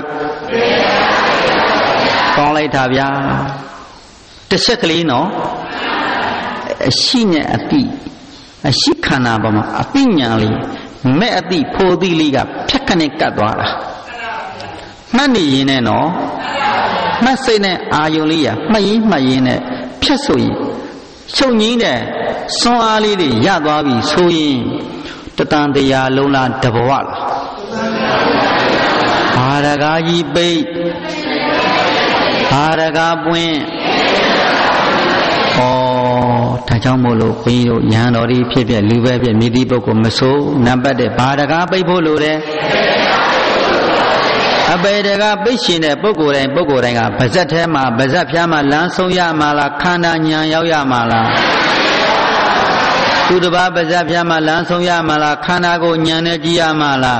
ကောင်းလိုက်တာဗျာတစ်ချက်ကလေးနော်အရှိနဲ့အတိအရှိခန္ဓာပေါ်မှာအတိညာလေးမဲ့အတိဖိုတိလေးကဖြတ်ခနဲ့ကတ်သွားတာမှတ်နေရင်နဲ့နော်မှတ်စိတ်နဲ့အာယုံလေးရမှတ်ရင်းနဲ့ဖြတ်ဆိုရင်ချုပ်ငင်းတဲ့စွမ်းအားလေးတွေရသွားပြီဆိုရင်တတန်တရားလုံးလားတဘဝလားဘာရကားကြီးပိတ်ဘာရကားပွင့်ဒါကြောင့်မို့လို့ဘုန်းကြီးတို့ဉာဏ်တော်ကြီးဖြစ်လူပဲဖြစ်မိတိပုဂ္ဂိုလ်မဆိုးနံပါတ်1ဘာရကားပိတ်ဖို့လိုတယ်အပေတကားပိတ်ရှင်တဲ့ပုဂ္ဂိုလ်တိုင်းကပါဇက်ထဲမှာပါဇက်ဖျားမှာလမ်းဆုံးရမှာလားခန္ဓာဉာဏ်ရောက်ရမှာလားသူတစ်ပါးပါဇက်ဖျားမှာလမ်းဆုံးရမှာလားခန္ဓာကိုဉာဏ်နဲ့ကြည့်ရမှာလား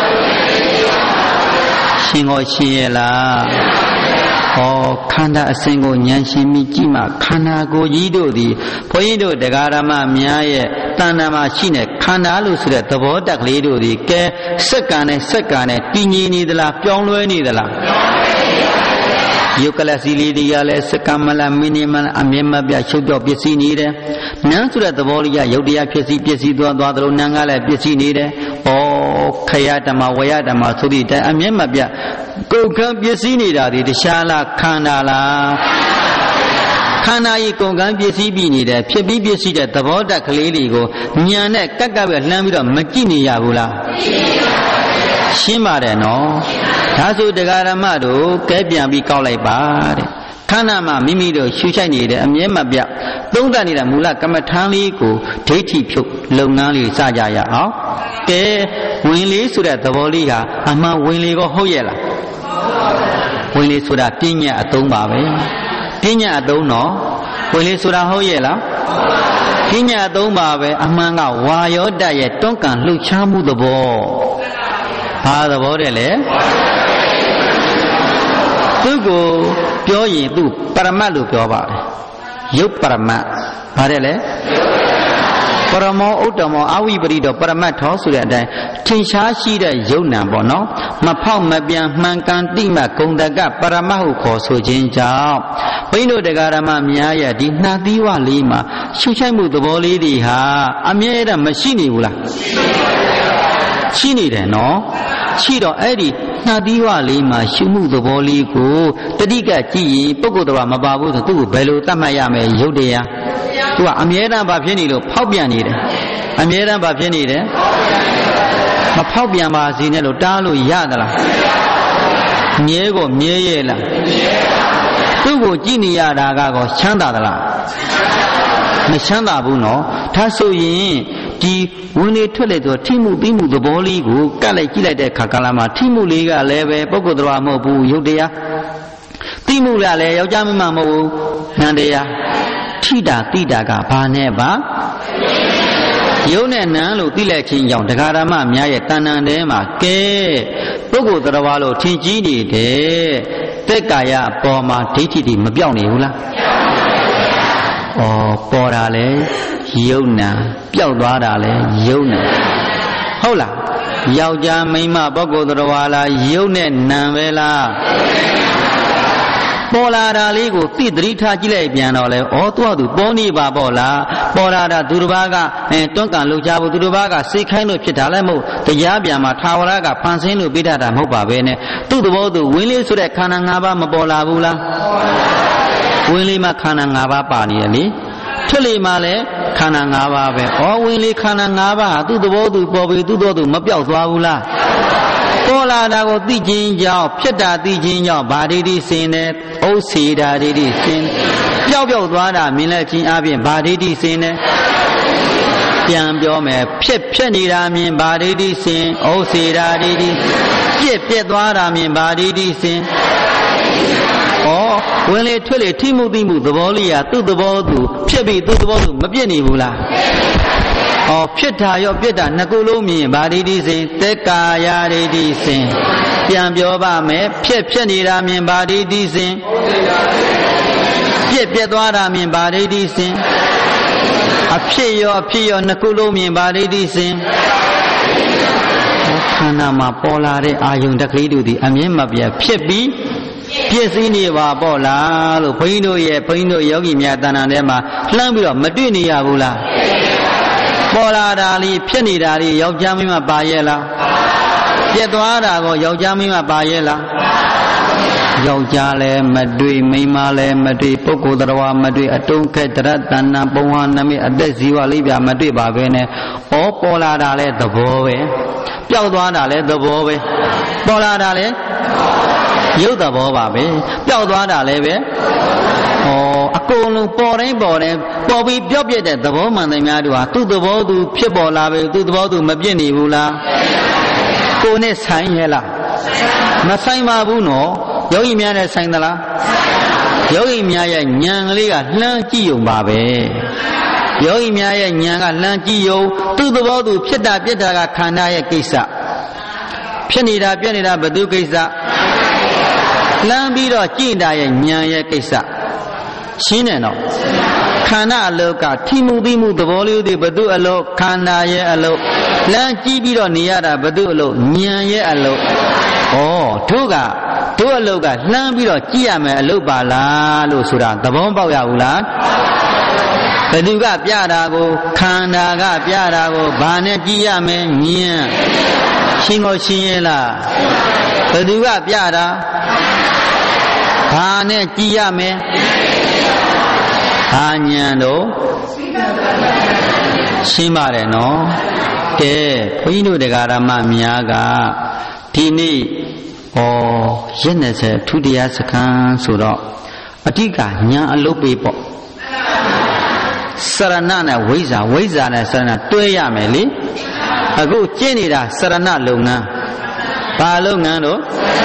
ရှင်ကိုရှင်ရဲ့လားခန္ဓာအစဉ်ကိုဉာဏ်ရှင်မိကြည့်မှခန္ဓာကိုယ်ကြီးတို့သည်ဘုန်းကြီးတို့တရားဓမ္မများရဲ့တဏ္ဍာမှာရှိနေခန္ဓာလို့ဆိုတဲ့သဘောတက်ကလေးတို့သည်ကဲစက္ကန့်နဲ့တည်ငြိမ်နေသလားပြောင်းလဲနေသလားယုတ်ကလစီလေးတွေကလည်းစက္ကန့်မလားမိနစ်မလားအမြဲမပြတ်ချုပ်တော့ပစ္စည်းနေတယ်နန်းဆိုတဲ့သဘောလေးကယုတ်တရားဖြစ်စီပစ္စည်းသွားသလိုနန်းကလည်းပစ္စည်းနေတယ်ခယဓမ္မဝယဓမ္မဆိုသည့်တိုင်အမြဲမပြတ်ကုန်ကံပစ္စည်းနေတာဒီတခြားလားခန္ဓာလားခန္ဓာကြီးကုန်ကံပစ္စည်းပြီးနေတယ်ဖြစ်ပြီးပစ္စည်းတဲ့သဘောတက်ကလေးတွေကိုဉာဏ်နဲ့ကပ်ပဲလှမ်းပြီးတော့မကြည့်နေရဘူးလားရှင်းပါတယ်နော်ဒါဆိုတရားဓမ္မတို့ကဲပြန်ပြီးကောက်လိုက်ပါတဲ့ခန္ဓာမှာမိမိတို့ရှုရှိုက်နေတဲ့အမြဲမပြတ်သုံးသပ်နေတဲ့မူလကမ္မထာလေးကိုဒိဋ္ဌိဖြုတ်လုပ်ငန်းလေးစကြရအောင်ကဲဝင်လေးဆိုတဲ့သဘောလေးကအမှန်ဝင်လေးကိုဟုတ်ရဲ့လားဝင်လေးဆိုတာပညာအသုံးပါပဲပညာအသုံးတော့ဝင်လေးဆိုတာဟုတ်ရဲ့လားပညာအသုံးပါပဲအမှန်ကဝါယောတရဲ့တွန်းကန်လှုပ်ရှားမှုသဘောဘာသဘောတဲ့လဲသူကိုပြောရင်သူပရမတ်လို့ပြောပါတယ်ယုတ်ပရမတ်ဘာတဲ့လဲပရမောဥတ္တမောအဝိပရိတောပရမတ်ထောဆိုတဲ့အတိုင်းထင်ရှားရှိတဲ့ယုတ်နံပေါ့နော်မဖောက်မပြန်မှန်ကန်တိမဂုံတကပရမတ်ဟုခေါ်ဆိုခြင်းကြောင့်ဘိန်းတို့တရားဓမ္မများရဲ့ဒီနှာသီးဝလေးမှာရှုရှိုက်မှုသဘောလေးတွေဟာအမြဲတမ်းမရှိနေဘူးလားရှိနေတယ်နော်ရှိတော့အဲ့ဒီနှာသီးဝလေးမှာရှုမှုသဘောလေးကိုတတိကကြည့်ရင်ပုဂ္ဂိုလ်တော်မပါဘူးဆိုသူ့ကိုဘယ်လိုသတ်မှတ်ရမလဲယုတ်တရားသူကအမြဲတမ်းဘာဖြစ်နေလို့ဖောက်ပြန်နေတယ်အမြဲတမ်းဘာဖြစ်နေတယ်မဖောက်ပြန်ပါစေနဲ့လို့တားလို့ရသလားမြဲကိုမြဲရဲ့လားသူ့ကိုကြည့်နေရတာကောချမ်းသာသလားမချမ်းသာဘူးနော်ဒါဆိုရင်ဒီဝင်လေထွက်လေဆိုထိမှုပြီးမှုသဘောလေးကိုကတ်လိုက်ကြည့်လိုက်တဲ့အခါကာလမှာထိမှုလေးကလည်းပဲပုဂ္ဂိုလ်တော်မဟုတ်ဘူးယုတ်တရားတိမှုကလည်းယောက်ျားမင်းမမဟုတ်ဘူးနန္တရားထိတာတိတာကဘာနဲ့ပါယုံနဲ့နံလို့သိလိုက်ခြင်းကြောင့်တရားဓမ္မများရဲ့တဏ္ဍန်ထဲမှာကဲပုဂ္ဂိုလ်တော်လို့ထင်ကြီးနေတဲ့သက်ကာယအပေါ်မှာဒိဋ္ဌိတွေမပြောင်းနေဘူးလားဩပေါ်တာလေယုံနာပျောက်သွားတာလေယုံနာဟုတ်လားယောက်ျားမိန်းမပုဂ္ဂိုလ်တော်လားယုံနဲ့နံပဲလားပေါ်လာတာလေးကိုသိသတိထားကြည့်လိုက်ပြန်တော့လေဩသူ့ဟာသူပေါ်နေပါပေါ့လားပေါ်လာတာသူတစ်ပါးကတွန်းကန်လှုပ်ရှားဖို့သူတစ်ပါးကစိတ်ခိုင်းလို့ဖြစ်တာလည်းမဟုတ်တရားပြန်မှာထာဝရကဖန်ဆင်းလို့ပြတတ်တာမဟုတ်ပါပဲနဲ့သူ့သဘောသူဝင်လေးဆိုတဲ့ခန္ဓာ၅ပါးမပေါ်လာဘူးလားဝင်လေးမှာခန္ဓာ၅ပါးပါနေရလေထွက်လေမှာလည်းခန္ဓာ၅ပါးပဲဩဝင်လေးခန္ဓာ၅ပါးဟာသူ့သဘောသူပေါ်ပြီးသူ့သဘောသူမပြောက်သွားဘူးလားပေါ်လာတာကိုသိခြင်းကြောင့်ဖြစ်တာသိခြင်းကြောင့်ဗာဒိတိစင်တယ်ဥစ္စေတာဒိတိစင်ပျောက်သွားတာမြင်လဲခြင်းအပြင်ဗာဒိတိစင်တယ်ပြန်ပြောမယ်ဖြစ်နေတာမြင်ဗာဒိတိစင်ဥစ္စေတာဒိတိပြက်သွားတာမြင်ဗာဒိတိစင်ဩဝင်လေထွက်လေထိမှုသိမှုသဘောလေးဟာသူ့သဘောသူဖြစ်ပြီးသူ့သဘောသူမပြည့်နေဘူးလားဩဖြစ်တာရောပြစ်တာနှစ်ခုလုံးမြင်ဗာဒိတိစင်သက်ကာယဒိဋ္ဌိစင်ပြန်ပြောပါမယ်ဖြစ်နေတာမြင်ဗာဒိတိစင်ပြက်သွားတာမြင်ဗာဒိတိစင်အဖြစ်ရောနှစ်ခုလုံးမြင်ဗာဒိတိစင်ခန္ဓာမှာပေါ်လာတဲ့အာယုန်တက္ကလေးတို့သည်အမြင်မပြတ်ဖြစ်ပြီးပြည့်စည်နေပါပေါ့လားလို့ဘုန်းကြီးတို့ယောဂီများတဏ္ဍာထဲမှာလှမ်းပြီးတော့မတွေ့နေရဘူးလားပေါ်လာတာလေးဖြစ်နေတာလေးယောက်ျားမင်းမပါရဲ့လားပြက်သွားတာကိုယောက်ျားမင်းမပါရဲ့လားယောက်ျားလည်းမတွေ့မိန်းမလည်းမတွေ့ပုဂ္ဂိုလ်တော်မတွေ့အတုံးခက်တရတဏ္ဏပုံဟာနမိအသက်ဇီဝလေးပြမတွေ့ပါပဲနဲ့ဩပေါ်လာတာလည်းသဘောပဲပျောက်သွားတာလည်းသဘောပဲပေါ်လာတာလည်းရုပ်သဘောပါပဲပျောက်သွားတာလည်းပဲအကုန်လုံးပေါ်တိုင်းပေါ်ပြီးပြော့ပြတဲ့သဘောမှန်တယ်များတို့ဟာသူ့သဘောသူဖြစ်ပေါ်လာပဲသူ့သဘောသူမပြည့်နေဘူးလားကိုယ်နဲ့ဆိုင်ရဲ့လားမဆိုင်ပါဘူးနော်ယောဂီများနဲ့ဆိုင်သလားယောဂီများရဲ့ဉာဏ်ကလေးကလှမ်းကြည့်ုံပါပဲယောဂီများရဲ့ဉာဏ်ကလှမ်းကြည့်ုံသူ့သဘောသူဖြစ်တာပြစ်တာကခန္ဓာရဲ့ကိစ္စဖြစ်နေတာပြက်နေတာဘယ်သူကိစ္စလှမ်းပြီးတော့ကြည့်တာရဲ့ဉာဏ်ရဲ့ကိစ္စရှင်းတယ်နော်ခန္ဓာအလုတ်ကထိမှုသိမှုသဘောလေးတွေဘယ်သူအလုတ်ခန္ဓာရဲ့အလုတ်လမ်းကြည့်ပြီးတော့နေရတာဘယ်သူအလုတ်ဉာဏ်ရဲ့အလုတ်တို့အလုတ်ကလှမ်းပြီးတော့ကြည့်ရမယ်အလုတ်ပါလားလို့ဆိုတာသဘောပေါက်ရဘူးလားဘယ်သူကပြတာကိုခန္ဓာကပြတာကိုဘာနဲ့ကြည့်ရမယ်ဉာဏ်ရှင်းကိုရှင်းရဲ့လားဘယ်သူကပြတာဘာနဲ့ကြည့်ရမယ်ဘာဉာဏ်တော့ရှင်းပါတယ်နော်ကဲဘုန်းကြီးတို့တရားဓမ္မများကဒီနေ့ရက်20ထူတရားစခန်းဆိုတော့အတိကညာအလုပ်ပေးပေါ့စရဏနဲ့ဝိဇ္ဇာနဲ့စရဏတွဲရမယ်လေအခုကျင့်နေတာစရဏလုပ်ငန်းဘာလုပ်ငန်းတော့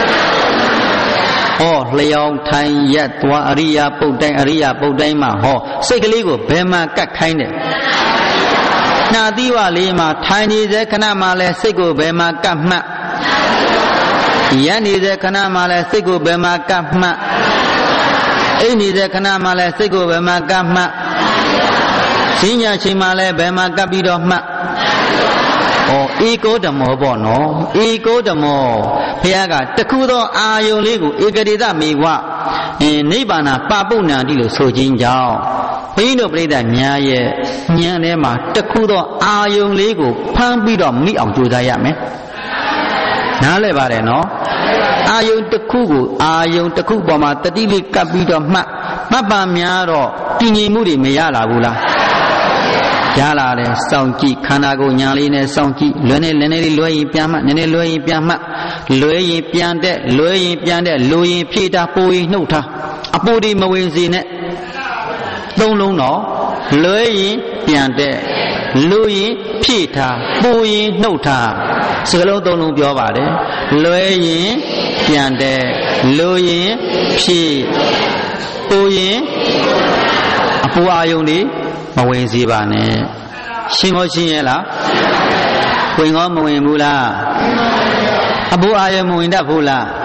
လျောင်းထိုင်ရက်သွားအရိယာပုတ်တိုင်းမှာစိတ်ကလေးကိုဘယ်မှာကတ်ခိုင်းတယ်နှာသီးဝလေးမှာထိုင်နေတဲ့ခဏမှလဲစိတ်ကိုဘယ်မှာကတ်မှတ်ရက်နေတဲ့ခဏမှလဲစိတ်ကိုဘယ်မှာကတ်မှတ်အိပ်နေတဲ့ခဏမှလဲစိတ်ကိုဘယ်မှာကတ်မှတ်ဈဉ္ညာချိန်မှလဲဘယ်မှာကပ်ပြီးတော့မှတ်ဧကောဓမောပေါ့နော်ဧကောဓမောဘုရားကတခုသောအာယုန်လေးကိုဧကတိတမေဝနိဗ္ဗာန်ပပုဏ္ဏတိလို့ဆိုခြင်းကြောင့်ဘုန်းကြီးတို့ပြိဿများရဲ့ဉာဏ်ထဲမှာတခုသောအာယုန်လေးကိုဖမ်းပြီးတော့မိအောင်ကြိုးစားရမယ်နားလဲပါတယ်နော်အာယုန်တစ်ခုပေါ်မှာတတိလေးကပ်ပြီးတော့မှတ်ပါများတော့တည်ငြိမ်မှုတွေမရလာဘူးလားရလာတယ်စောင့်ကြည့်ခန္ဓာကိုယ်ညာလေးနဲ့စောင့်ကြည့်လွယ်နေလေးလွယ်ရင်ပြန်မှနည်းနည်းလွယ်ရင်ပြန်မှလွယ်ရင်ပြန်တဲ့လွယ်ရင်ပြန်တဲ့လိုရင်ဖြည့်တာပိုရင်နှုတ်ထားအပိုဒီမဝင်စေနဲ့သုံးလုံးတော့လွယ်ရင်ပြန်တဲ့လိုရင်ဖြည့်ထားပိုရင်နှုတ်ထားစကလုံးသုံးလုံးပြောပါတယ်လွယ်ရင်ပြန်တဲ့လိုရင်ဖြည့်ပိုရင်အပူအာယုန်ဒီမဝင်စေပါနဲ့ရှင်းရဲ့လားဝင်ရောမဝင်ဘူးလားအပူအာယုန်မဝင်တတ်ဘူးလား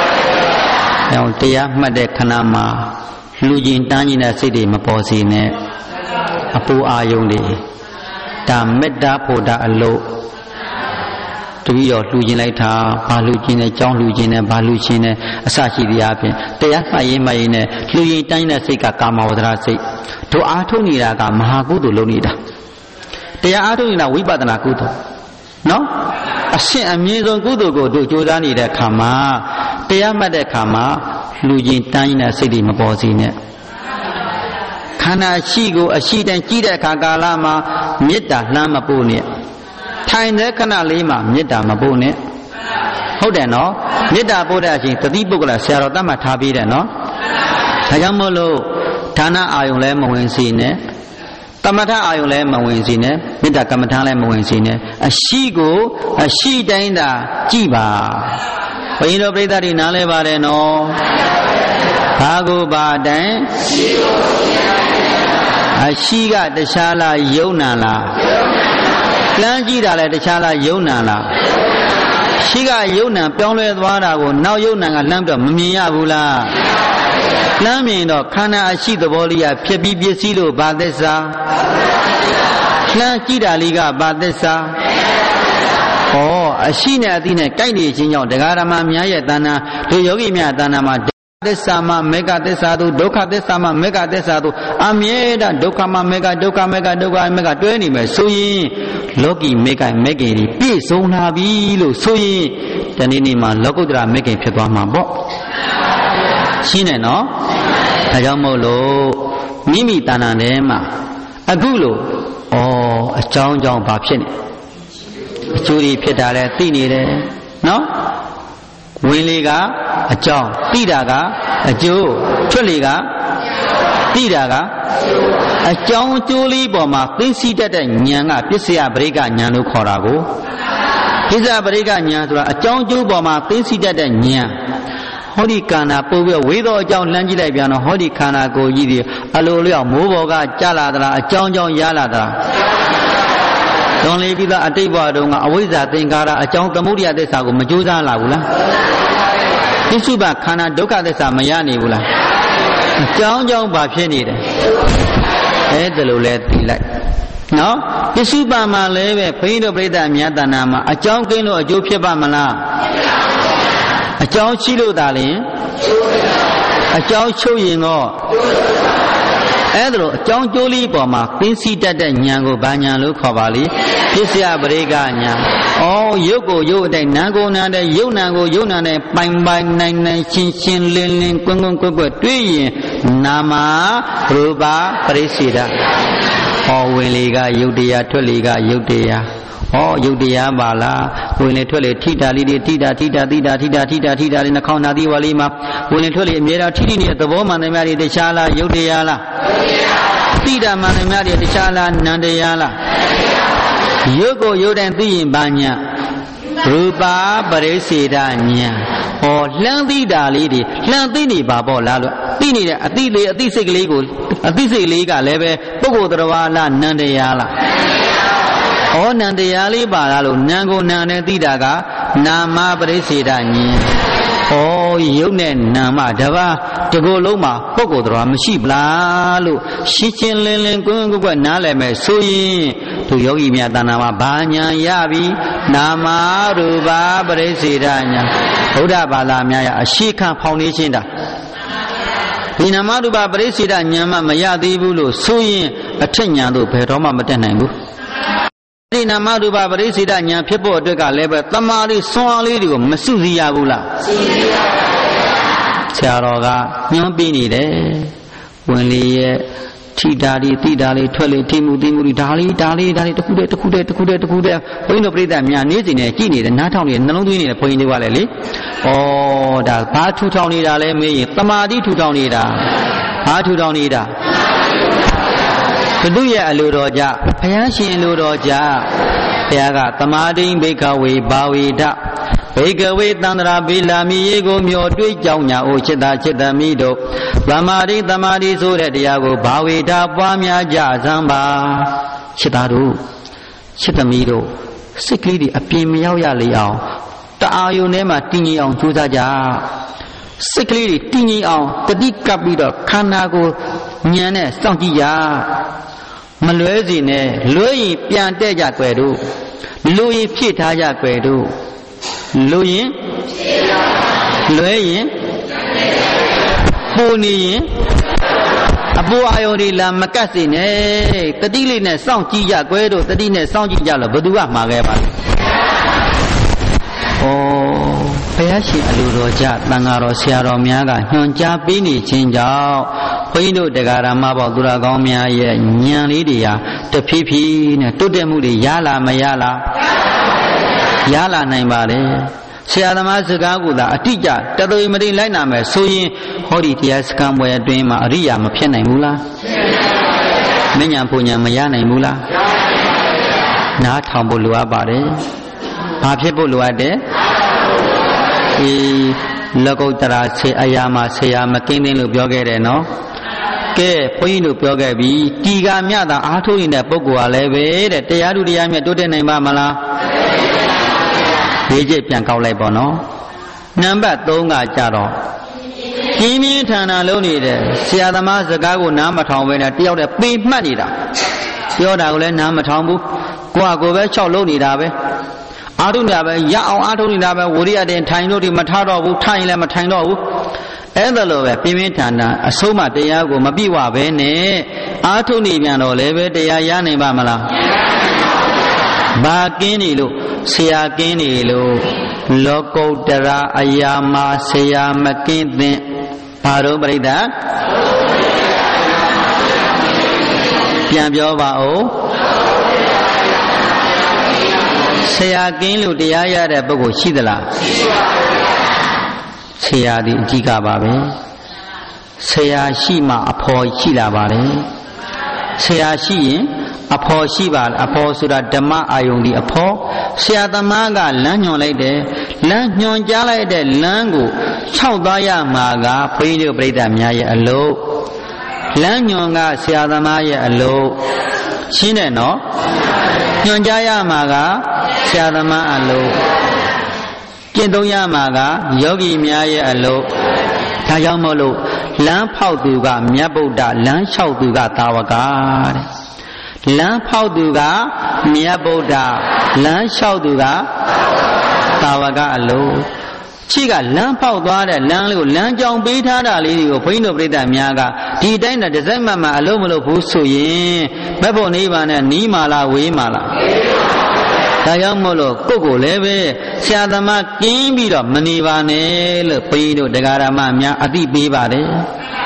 တရားမှတ်တဲ့ခဏမှာလူကျင်တန်းကျင်တဲ့စိတ်တွေမပေါ်စေနဲ့အပူအာယုန်တွေဒါမေတ္တာဖို့တာအလို့တပည့်တော်လှူခြင်းလိုက်တာဘာလှူခြင်းနဲ့ကြောင်းလှူခြင်းနဲ့ဘာလှူခြင်းနဲ့အစရှိတရားဖြင့်တရားမှတ်ရင်နဲ့လှူရင်တိုင်းတဲ့စိတ်ကကာမဝဒရာစိတ်တို့အားထုတ်နေတာကမဟာကုသိုလ်လုပ်နေတာတရားအားထုတ်နေတာဝိပဿနာကုသိုလ်နော်အရှင်းအမြင့်ဆုံးကုသိုလ်ကိုတို့ကြိုးစားနေတဲ့အခါမှာတရားမှတ်တဲ့အခါမှာလှူခြင်းတိုင်းတဲ့စိတ်တွေမပေါ်စေနဲ့ခန္ဓာရှိကိုအရှိတိုင်းကြည့်တဲ့အခါကာလမှာမေတ္တာလှမ်းမပို့နဲ့ထိုင်တဲ့ခဏလေးမှာမေတ္တာမပို့နဲ့ဟုတ်တယ်နော်မေတ္တာပို့တဲ့အချိန်တတိပုဂ္ဂလဆရာတော်တတ်မှတ်ထားပြီးတယ်နော်ဒါကြောင့်မို့လို့ဌာနအာယုံလည်းမဝင်စေနဲ့တမထအာယုံလည်းမဝင်စေနဲ့မေတ္တာကမ္မထာလည်းမဝင်စေနဲ့အရှိကိုအရှိတိုင်းသာကြည်ပါဘုန်းကြီးတို့ပြိဿတွေနားလဲပါတယ်နော်ဘာကိုဘာတိုင်းအရှိကတခြားလားယုံနာလားလမ်းကြည့်တာလည်းတခြားလားယုံနာလားရှိကယုံနာပြောင်းလဲသွားတာကိုနောက်ယုံနာကလှမ်းတော့မမြင်ရဘူးလားလှမ်းမြင်တော့ခန္ဓာအရှိသဘောလေးကဖြစ်ပြီးပစ္စည်းလို့ဘာသစ္စာလှမ်းကြည့်တာလေးကဘာသစ္စာအရှိနဲ့အသိနဲ့ကိုက်နေခြင်းကြောင့်တရားဓမ္မများရဲ့တဏ္ဍာဒီယောဂီများတဏ္ဍာမှာသစ္စာမမေဃသစ္စာတို့ဒုက္ခသစ္စာမမေဃသစ္စာတို့အမြဲတမ်းဒုက္ခမမေဃဒုက္ခမေဃဒုက္ခမေဃတွဲနေမယ်ဆိုရင်လောကီမေဃမေဃကြီးပြည့်စုံလာပြီလို့ဆိုရင်တနေ့နေ့မှာလောကုတ္တရာမေဃဖြစ်သွားမှာပေါ့ရှင်းတယ်နော်ဒါကြောင့်မို့လို့မိမိတဏ္ဍာထဲမှာအခုလို့အကြောင်းကြောင့်ဘာဖြစ်နေအကျိုးတွေဖြစ်တာလဲသိနေတယ်နော်ဝင်လေကအကြောင်းသိတာကအကျိုးထွက်လေကသိတာကအကြောင်းအကျိုးလေးပေါ်မှာသိသိတတ်တဲ့ဉာဏ်ကပစ္စယပရိက္ခဉာဏ်လို့ခေါ်တာကိုပစ္စယပရိက္ခဉာဏ်ဆိုတာအကြောင်းအကျိုးပေါ်မှာသိသိတတ်တဲ့ဉာဏ်ဟောဒီခန္ဓာပို့ပြီးဝေသောအကြောင်းလှမ်းကြည့်လိုက်ပြန်တော့ဟောဒီခန္ဓာကိုယ်ကြီးဒီအလိုလျောက်မိုးပေါ်ကကြလာသလားအကြောင်းကြောင့်ရလာသလားသွန်လေပြီးသားအတိတ်ဘဝတုန်းကအဝိဇ္ဇာသင်္ကာရအကြောင်းသမုဒိယသစ္စာကိုမကြိုးစားလာဘူးလားပစ္စုပန်ခန္ဓာဒုက္ခသစ္စာမရနေဘူးလားအကြောင်းကြောင့်ဘာဖြစ်နေတယ်ဒါလိုလဲသိလိုက်နော်ပစ္စုပန်မှာလည်းပဲဘုန်းကြီးတို့ပြိဿအများတဏ္ဍာမှာအကြောင်းကင်းလို့အကျိုးဖြစ်ပါမလားအကြောင်းရှိလို့သာလျှင်အကြောင်းချုပ်ရင်တော့အဲ့ဒါလိုအကြောင်းကျိုးလေးပေါ်မှာသိသိတတ်တဲ့ဉာဏ်ကိုဘာဉာဏ်လို့ခေါ်ပါလိပစ္စယပရိက္ခဉာဏ်ရုပ်ကိုရုပ်အတိုင်းနာမ်ကိုနာမ်တဲ့ရုပ်နာမ်ကိုရုပ်နာမ်တဲ့ပိုင်ပိုင်နိုင်နိုင်ရှင်းရှင်းလင်းလင်းကွန်းကွန်းကွက်ကွက်တွေ့ရင်နာမရူပပရိစ္ဆေဒဝင်လေကယုတ်တရားထွက်လေကယုတ်တရားယုတ်တရားပါလားဝင်လေထွက်လေထိတာလေးတွေထိတာလေးနှာခေါင်းနာသီးဝါလေးမှာဝင်လေထွက်လေအမြဲတမ်းထိနေတဲ့သဘောမှန်တယ်များတွေတခြားလားယုတ်တရားလားထိတာမှန်တယ်များတွေတခြားလားနံတရားလားယုတ်ကိုယုတ်တဲ့သိရင်ဘာညာရူပပရိစေဒညာလှမ်းသိတာလေးတွေလှမ်းသိနေပါပေါ့လားလို့သိနေတဲ့အသိလေးအသိစိတ်ကလေးကိုအသိစိတ်လေးကလည်းပဲပုဂ္ဂိုလ်တော်လားနံတရားလားနံတရားလေးပါလားလို့နံကိုနံနဲ့သိတာကနာမပရိစေဒညာယုတ်နဲ့နာမတပါးတကူလုံးမှာပုဂ္ဂိုလ်တော်မရှိပလားလို့ရှင်းရှင်းလင်းလင်းကွန်းကွန်းနားလည်မယ်ဆိုရင်သူယောဂီများတဏ္ဍာမှာဘာညာရပြီနာမရူပပရိစေဒညာဗုဒ္ဓဘာသာများရအရှိခံဖောင်နေခြင်းတာဒီနာမရူပပရိစေဒညာမှမရသေးဘူးလို့ဆိုရင်အထက်ညာတို့ဘယ်တော့မှမတက်နိုင်ဘူးဒီနာမရူပပရိစေဒညာဖြစ်ဖို့အတွက်ကလည်းပဲတမာရီစွမ်းအားလေးတွေကိုမစုစည်းရဘူးလားစုစည်းရပါဘူးဆရာတော်ကညွှန်ပြနေတယ်ဝင်လေရဲ့ထိတာလေးတိတာလေးထွက်လေထိမှုသိမှုဒါလေးတခုတည်းဘုန်းကြီးတို့ပြိဿများနေ့စဉ်နဲ့ကြည်နေတယ်နားထောင်နေတယ်နှလုံးသွင်းနေတယ်ဘုန်းကြီးတွေကလည်းလေဒါဘာထူထောင်နေတာလဲမေးရင်တမာတိထူထောင်နေတာဘာထူထောင်နေတာဘုသူရဲ့အလိုတော်ကြဘုရားရှင်အလိုတော်ကြဘုရားကသမာဓိဘိကဝေဘာဝေဒဘိကဝေသန္တရာပိလာမိယေကိုမျောတွေးကြောင်းညာအိုจิตသမီးတို့သမာဓိဆိုတဲ့တရားကိုဘာဝေဒပွားများကြစမ်းပါจิตတို့จิตသမီးတို့စိတ်ကလေးတွေအပြင်မရောက်ရလေအောင်တအာယုန်ထဲမှာတည်ငြိမ်အောင်ကြိုးစားကြစိတ်ကလေးတွေတည်ငြိမ်အောင်တတိကပ်ပြီးတော့ခန္ဓာကိုဉာဏ်နဲ့စောင့်ကြည့်ကြမလွဲစီနဲ့လွဲရင်ပြန်တဲ့ကြွယ်တို့လူရင်ဖြည့်ထားကြွယ်တို့လူရင်လွဲရင်ပူနေရင်အပူအာယုန်တွေလာမကတ်စေနဲ့တတိလေးနဲ့စောင့်ကြည့်ကြွယ်တို့တတိနဲ့စောင့်ကြည့်ကြလို့ဘယ်သူကမှာခဲ့ပါလဲဘုရားရှင်အလိုတော်ကြတန်ဃာတော်ဆရာတော်များကညွှန်ကြားပေးနေခြင်းကြောင့်ဘုန်းကြီးတို့တရားဓမ္မပေါသူတော်ကောင်းများရဲ့ဉာဏ်လေးတွေဟာတဖြည်းဖြည်းနဲ့တိုးတက်မှုတွေရလာမရလားရလာနိုင်ပါလေဆရာသမားစကားကသာအတိအကျတသွေမတိလိုက်နာမယ်ဆိုရင်ဟောဒီတရားစခန်းပွဲအတွင်းမှာအရိယာမဖြစ်နိုင်ဘူးလားမဉ္ဇဉ်ပူဉ္ဇဉ်မရနိုင်ဘူးလားနားထောင်ဖို့လိုအပ်ပါတယ်ဘာဖြစ်ဖို့လိုအပ်တယ်လကုတ္တရာဆေအရာမှာဆရာမကင်းသိလို့ပြောခဲ့တယ်နော်ကဲဘုန်းကြီးတို့ပြောခဲ့ပြီတီကာမြတာအားထုတ်နေတဲ့ပုဂ္ဂိုလ်ကလည်းပဲတဲ့တရားသူတရားမြတ်တိုးတက်နိုင်ပါမလားဒီကျက်ပြန်ကောက်လိုက်ပေါ့နော်နံပါတ်3ကကြတော့ပြင်းပြင်းထန်ထန်လုံးနေတယ်ဆရာသမားစကားကိုနားမထောင်ပဲနဲ့တယောက်တည်းပေမှတ်နေတာပြောတာကိုလည်းနားမထောင်ဘူးကိုယ့်ကိုယ်ပဲ6လုံးနေတာပဲအာထုနေတာပဲရအောင်အာထုနေတာပဲဝိရိယတင်ထိုင်လို့ဒီမထားတော့ဘူးထိုင်လည်းမထိုင်တော့ဘူးအဲ့ဒါလိုပဲပြင်းပြင်းထန်ထန်အဆုံးမတရားကိုမပြည့်ဝပဲနဲ့အာထုနေပြန်တော့လည်းပဲတရားရနိုင်ပါမလားဘာကင်းနေလို့ဆရာကင်းနေလို့လောကုတ္တရာအရာမှာဆရာမကင်းသင့်ဘာလို့ပြိဿပြန်ပြောပါဦးဆရာကင်းလို့တရားရတဲ့ပုဂ္ဂိုလ်ရှိသလားရှိပါဘူးဆရာဒီအကြီးကပါပဲဆရာရှိမှအဖော်ရှိလာပါတယ်ဆရာရှိရင်အဖော်ရှိပါအဖော်ဆိုတာဓမ္မအာယုန်ဒီအဖော်ဆရာသမားကလမ်းညွှန်လိုက်တယ်လမ်းညွှန်ကြားလိုက်တဲ့လမ်းကိုခြောက်သွားရမှာကဘုန်းကြီးတို့ပြိဿများရဲ့အလုပ်လမ်းညွှန်ကဆရာသမားရဲ့အလုပ်ရှင်းတယ်နော်ညွှန်ကြားရမှာကဆရာသမားအလုပ်ကျင့်သုံးရမှာကယောဂီများရဲ့အလုပ်ဒါကြောင့်မို့လို့လမ်းဖောက်သူကမြတ်ဗုဒ္ဓလမ်းလျှောက်သူကသာဝကတဲ့လမ်းဖောက်သူကမြတ်ဗုဒ္ဓလမ်းလျှောက်သူကသာဝကအလုပ်ချိကလမ်းဖောက်သွားတဲ့လမ်းလေးကိုလမ်းကြောင်ပေးထားတာလေးတွေကိုဘုန်းကြီးတို့ပြိဿများကဒီတိုင်းနဲ့တစ်စက်မှအလုံးမလို့ဘူးဆိုရင်မက်ဖို့နိဗ္ဗာန်နဲ့နီးမာလားဝေးမာလားဒါကြောင့်မို့လို့ကိုယ့်ကိုယ်လည်းပဲဆရာသမားကင်းပြီးတော့မနေပါနဲ့လို့ဘုန်းကြီးတို့တရားဓမ္မများအသိပေးပါတယ်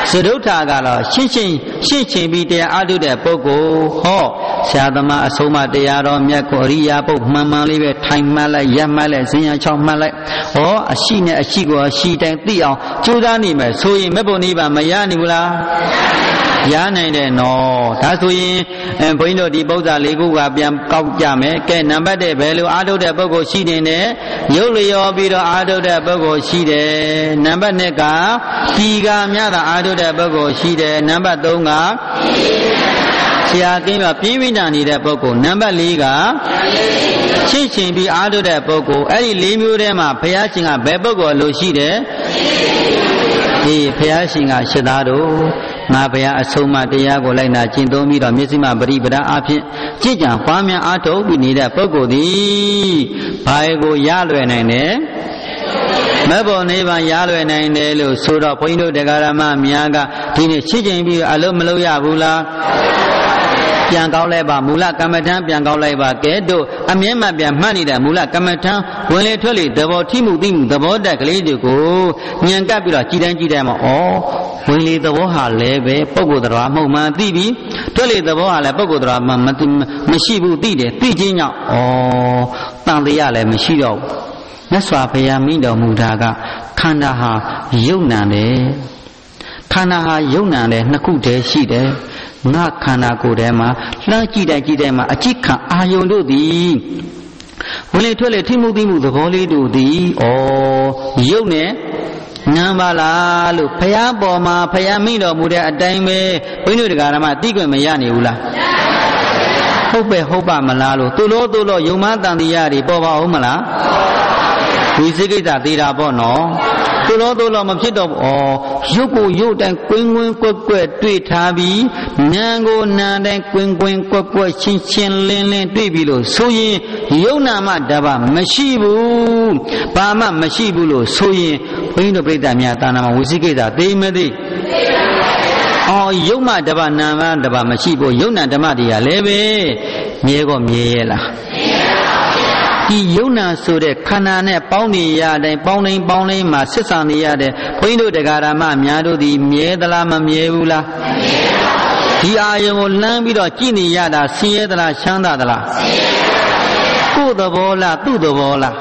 စရုထာကတော့ရှင်းချင်းပြီးတရားအားထုတ်တဲ့ပုဂ္ဂိုလ်ဟောဆရာသမားအဆုံးအမတရားတော်မြတ်ကိုအရိယာပုဂ္ဂိုလ်မှန်မှန်လေးပဲထိုင်မှတ်လိုက်ရပ်မှတ်လိုက်ဇင်ရချောင်းမှတ်လိုက်ဟောအရှိနဲ့အရှိကိုအရှိတိုင်းသိအောင်ကြိုးစားနေမယ်ဆိုရင်မဲ့ပုံနိဗ္ဗာန်မရနိုင်ဘူးလားရနိုင်တယ်နော်ဒါဆိုရင်ဘုန်းကြီးတို့ဒီပု္ပ္ပာ၄ခုကပြန်ကောက်ကြမယ်ကဲနံပါတ်1ဘယ်လိုအားထုတ်တဲ့ပုဂ္ဂိုလ်ရှိနေတယ်ရုပ်လျော်ပြီးတော့အားထုတ်တဲ့ပုဂ္ဂိုလ်ရှိတယ်နံပါတ်2ကဒီကမြတာအားထုတ်တဲ့ပုဂ္ဂိုလ်ရှိတယ်နံပါတ်3ကဆရာကင်းတော့ပြင်းပြင်းနေတဲ့ပုဂ္ဂိုလ်နံပါတ်4ကချင်းပြီးအားထုတ်တဲ့ပုဂ္ဂိုလ်အဲ့ဒီ4မျိုးထဲမှာဘုရားရှင်ကဘယ်ပုဂ္ဂိုလ်လို့ရှိတယ်ဒီဘုရားရှင်ကရှစ်သားတို့ငါဘုရားအဆုံးအမတရားကိုလိုက်နာကျင့်သုံးပြီးတော့မျက်စိမှပရိပဒအဖြစ်ကြည်ကြံပွားများအားထုတ်ပြီးနေတဲ့ပုဂ္ဂိုလ်သည်ဘာကိုရလွယ်နိုင်တယ်မဲ့ဖို့နိဗ္ဗာန်ရလွယ်နိုင်တယ်လို့ဆိုတော့ဘုန်းကြီးတို့တရားဓမ္မများကဒီနေ့ရှင်းချင်းပြီးအလုံးမလုံးရဘူးလားပြန်ကောက်လိုက်ပါမူလကမ္မထံပြန်ကောက်လိုက်ပါကဲတို့အမြဲမှပြန်မှတ်နေတဲ့မူလကမ္မထံဝင်လေထွက်လေသဘောထိမှုသိမှုသဘောတက်ကလေးတွေကိုဉာဏ်ကပ်ပြီးတော့ကြည်တိုင်းမှာဩဝင်လေသဘောဟာလည်းပဲပုဂ္ဂိုလ်တော်မှုမှန်သိပြီထွက်လေသဘောဟာလည်းပုဂ္ဂိုလ်တော်မှမရှိဘူးသိတယ်သိချင်းကြောင့်ဩတန်တရားလည်းမရှိတော့ဘူးမြတ်စွာဘုရားမိတော်မူတာကခန္ဓာဟာယုံနံတယ်ခန္ဓာဟာယုံနံတယ်နှစ်ခုတည်းရှိတယ်ငါခန္ဓာကိုယ်ထဲမှာလှမ်းကြည့်တိုင်းမှာအจิตခံအာယုန်တို့သည်ဝင်လေထွက်လေထိမှုသိမှုသဘောလေးတို့သည်ယုံနဲ့နံပါလားလို့ဘုရားပေါ်မှာဘုရားမိတော်မူတဲ့အတိုင်းပဲဘုန်းကြီးတို့တရားဓမ္မသိခွင့်မရနိုင်ဘူးလားဟုတ်ပါမလားလို့သူလို့ယုံမှန်းတန်တရားတွေပေါ်ပါဦးမလားဒီစိကိစ္စသေးတာပေါ့နော်သူလို့မဖြစ်တော့ရုပ်ကိုရုပ်တိုင်းကွင်းကွက်တွေ့ထားပြီးနာမ်ကိုနာမ်တိုင်းကွင်းကွက်ရှင်းလင်းတွေ့ပြီးလို့ဆိုရင်ယုံနာမတပါမရှိဘူးဘာမှမရှိဘူးလို့ဆိုရင်ဘုန်းကြီးတို့ပြိတ္တများတာနာမှာဝိသိကိစ္စသိမသိယုံမတပါနာမတပါမရှိဘူးယုံနာဓမ္မတရားလည်းပဲမြဲရဲ့လားဒီယုံနာဆိုတဲ့ခန္ဓာနဲ့ပေါင်းနေရတဲ့ပေါင်းတိုင်းမှာဆက်ဆံနေရတဲ့ဘုန်းကြီးတို့တရားဓမ္မများတို့ဒီမြဲသလားမမြဲဘူးလားဒီအာယုံကိုလှမ်းပြီးတော့ကြည်နေရတာဆင်းရဲသလားချမ်းသာသလားကိုယ်သဘောလားသူ့သဘောလား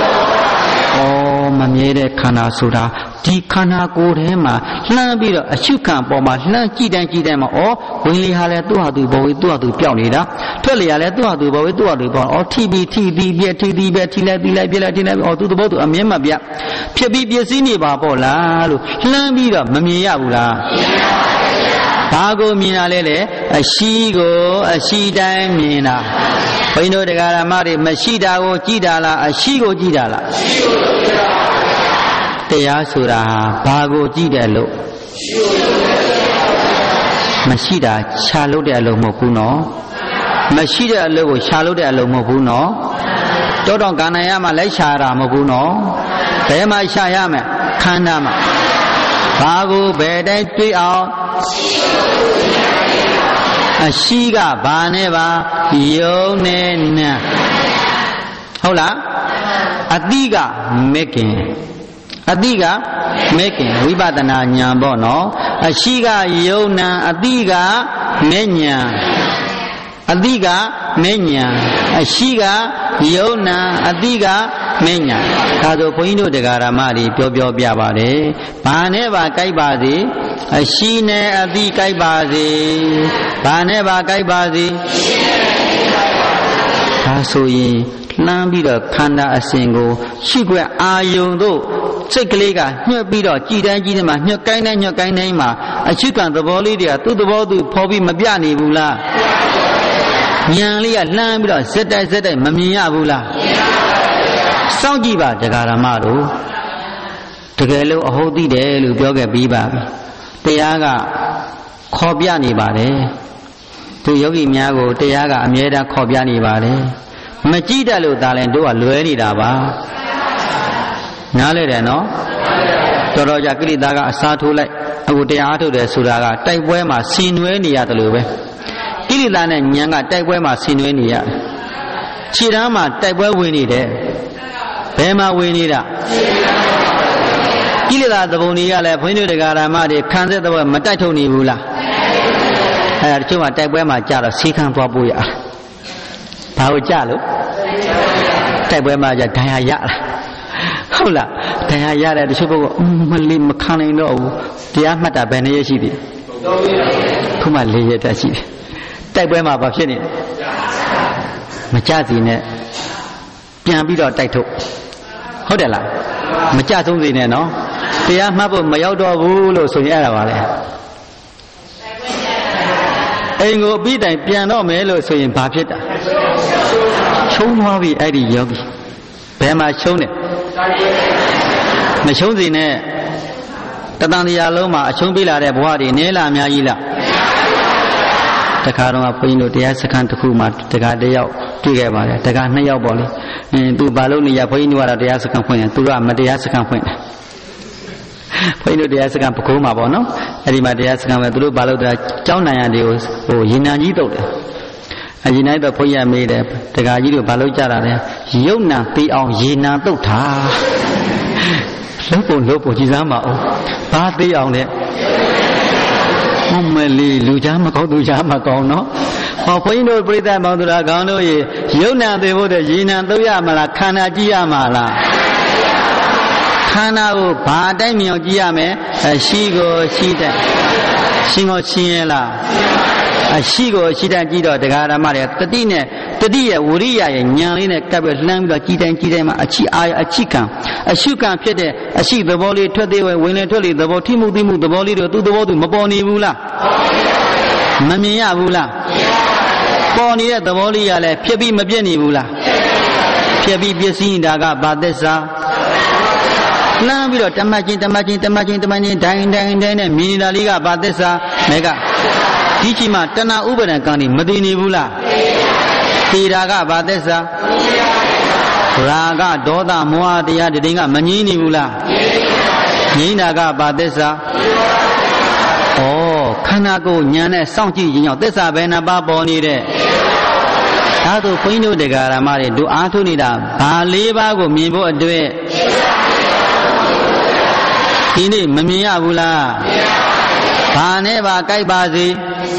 မမြဲတဲ့ခန္ဓာဆိုတာဒီခန္ဓာကိုယ်ထဲမှာလှမ်းပြီးတော့အရှုခံပေါ်မှာလှမ်းကြည့်တိုင်းမှာဝင်လေဟာလဲသူ့ဟာသူဘဝသူ့ဟာသူပျောက်နေတာထွက်လေဟာလဲသူ့ဟာသူဘဝသူ့ဟာသူပေါ့ထိပြီးထိသည်ပြက်ထိသည်ပဲထိလိုက်ပြီးလိုက်ပြက်လိုက်ထိလိုက်သူ့သဘောသူအမြဲမပြဖြစ်ပြီးပြည့်စည်နေပါပေါ့လားလို့လှမ်းပြီးတော့မမြင်ရဘူးလားဘာကိုမြင်တာလဲလေအရှိကိုအရှိတိုင်းမြင်တာဘုန်းကြီးတို့တရားဓမ္မတွေမရှိတာကိုကြည်တာလားအရှိကိုကြည်တာလားတရားဆိုတာဘာကိုကြည်တယ်လို့မရှိတာခြာလို့တဲ့အလုပ်မဟုတ်ဘူးနော်မရှိတဲ့အလုပ်ကိုခြာလို့တဲ့အလုပ်မဟုတ်ဘူးနော်တောတောင်ကဏ္ဍရမှာလိုက်ခြာတာမဟုတ်ဘူးနော်ဘယ်မှာခြာရမလဲခန္ဓာမှာဘာကိုဘယ်တိုင်းတွေ့အောင်အရှိကဘာနဲ့ပါယုံနဲ့နာဟုတ်လားအတိကမဲ့ခင်ဝိပဿနာဉာဏ်ပေါ့နော်အရှိကယုံနာအတိကမဲ့ဉာဏ်အရှိကယုံနာအတိကမဲ့ဉာဏ်ဒါဆိုဘုန်းကြီးတို့တရားဓမ္မတွေပြောပြပါတယ်ဘာနဲ့ပါကြိုက်ပါစေအရှိနဲ့အတိကြိုက်ပါစေဘာနဲ့ပါကြိုက်ပါစေဒါဆိုရင်လှမ်းပြီးတော့ခန္ဓာအစဉ်ကိုရှိခွက်အာယုံတို့စိတ်ကလေးကညှက်ပြီးတော့ကြည်တိုင်းမှာညှက်ကိုင်းတိုင်းမှာအချစ်ကံသဘောလေးတွေကသူ့သဘောသူဖော်ပြီးမပြနေဘူးလားဉာဏ်လေးကလှမ်းပြီးတော့စက်တိုက်မမြင်ရဘူးလားစောင့်ကြည့်ပါတရားဓမ္မတို့တကယ်လို့အဟုတ်သိတယ်လို့ပြောခဲ့ပြီးပါပြီတရားကခေါ်ပြနေပါတယ်သူယောဂီများကိုတရားကအမြဲတမ်းခေါ်ပြနေပါတယ်မကြည့်တတ်လို့ဒါလည်းတို့ကလွဲနေတာပါနားလဲတယ်နော်တော်ကြကိလေသာကအစားထိုးလိုက်အခုတရားအားထုတ်တယ်ဆိုတာကတိုက်ပွဲမှာဆင်နွှဲနေရတယ်လို့ပဲကိလေသာနဲ့ဉာဏ်ကတိုက်ပွဲမှာဆင်နွှဲနေရခြေတန်းမှာတိုက်ပွဲဝင်နေတယ်ဘယ်မှာဝင်နေတာကိလေသာသဘုံတွေကလည်းဘုန်းကြီးတို့တရားဓမ္မတွေခံတဲ့တော့မတိုက်ထုံနေဘူးလားအဲ့ဒါတချို့ကတိုက်ပွဲမှာကြတော့စီခံသွားဖို့ရဘာလို့ကြလို့တိုက်ပွဲမှာကြဒဏ်ရာရလားဟုတ်လားဒဏ်ရာရတဲ့တချို့ဘုကမလေးမခံနိုင်တော့ဘူးတရားမှတ်တာဘယ်နည်းရှိပြီခုမှ၄ရက်တည်းရှိတယ်တိုက်ပွဲမှာဘာဖြစ်နေမကြစီနဲ့ပြန်ပြီးတော့တိုက်ထုတ်ဟုတ်တယ်လားမကြဆုံးစေနဲ့နော်တရားမှတ်ဖို့မရောက်တော့ဘူးလို့ဆိုရင်အဲ့ဒါပါလေအိမ်ကိုပြီးတိုင်ပြန်တော့မယ်လို့ဆိုရင်ဘာဖြစ်တာချုံသွားပြီအဲ့ဒီယောဂီဘယ်မှာချုံတယ်မချုံစေနဲ့တတန်တရားလုံးမှာအချုံပေးလာတဲ့ဘဝတွေနည်းလားအများကြီးလားတခါတော့ဘုန်းကြီးတို့တရားစခန်းတစ်ခုမှာတခါတယောက်တွေ့ခဲ့ပါတယ်တခါ2ယောက်ပေါ့လေသူဘာလို့နေရဘုန်းကြီးတို့ကတော့တရားစခန်းဖွင့်တယ်သူကမတရားစခန်းဖွင့်တယ်ဘုန်းကြီးတို့တရားစခန်းပကုံးမှာပေါ့နော်အဲ့ဒီမှာတရားစခန်းမှာသူတို့ဘာလို့တရားကျောင်းနိုင်ရတွေကိုရေနံကြီးတုတ်တယ်အရင်တိုင်းတော့ဘုန်းကြီးမေးတယ်တခါကြီးတို့ဘာလို့ကြတာလဲရုပ်နာသိအောင်ရေနံတုတ်တာလုံးပုံကြည်စားမအောင်ဘာသိအောင်လဲမမလေးလူချာမကောင်းသူချာမကောင်းနော်ဟောဘုန်းကြီးတို့ပြိဿမောင်သူတော်ကောင်းတို့ရေရုပ်နာသိဖို့တဲ့ရေနံတုတ်ရမလားခန္ဓာကြည့်ရမှာလားခန္ဓာကိုဘာအတိုင်းမြောင်ကြည့်ရမယ်ရှိကိုရှိတဲ့ရှင်ကိုရှင်းရလားရှိကိုရှိတဲ့ကြည့်တော့တရားဓမ္မတွေတတိနဲ့တတိရဲ့ဝိရိယရဲ့ဉာဏ်လေးနဲ့ကပ်ပြီးလှမ်းပြီးတော့ကြည်တိုင်းမှာအချိအာအချိကံအရှုကံဖြစ်တဲ့အရှိသဘောလေးထွက်သေးဝင်လေထွက်လေသဘောထိမှုသိမှုသဘောလေးတွေသူ့သဘောသူမပေါ်နေဘူးလားမမြင်ရဘူးလားပေါ်နေတဲ့သဘောလေးကလည်းဖြစ်ပြီးမပြည့်နေဘူးလားဖြစ်ပြီးပြည့်စည်နေတာကဘာသစ္စာလှမ်းပြီးတော့တမတ်ချင်းဒိုင်းနဲ့မြင်နေတာလေးကဘာသစ္စာမဲကဒီချိန်မှာတဏှာဥပါဒံကံနေမတည်နေဘူးလားတည်တာကဘာသစ္စာရာဂဒေါသမောဟတရားတည်းကမငြင်းနေဘူးလားငြင်းတာကဘာသစ္စာဩခန္ဓာကိုယ်ဉာဏ်နဲ့စောင့်ကြည့်ခြင်းကြောင့်သစ္စာဘယ်နှပါးပေါ်နေတဲ့ဒါဆိုဘုန်းကြီးတို့တရားဓမ္မတွေတို့အားထုတ်နေတာဘာ၄ပါးကိုမြင်ဖို့အတွက်ဒီနေ့မမြင်ရဘူးလားဘာနဲ့ပါကြိုက်ပါစေ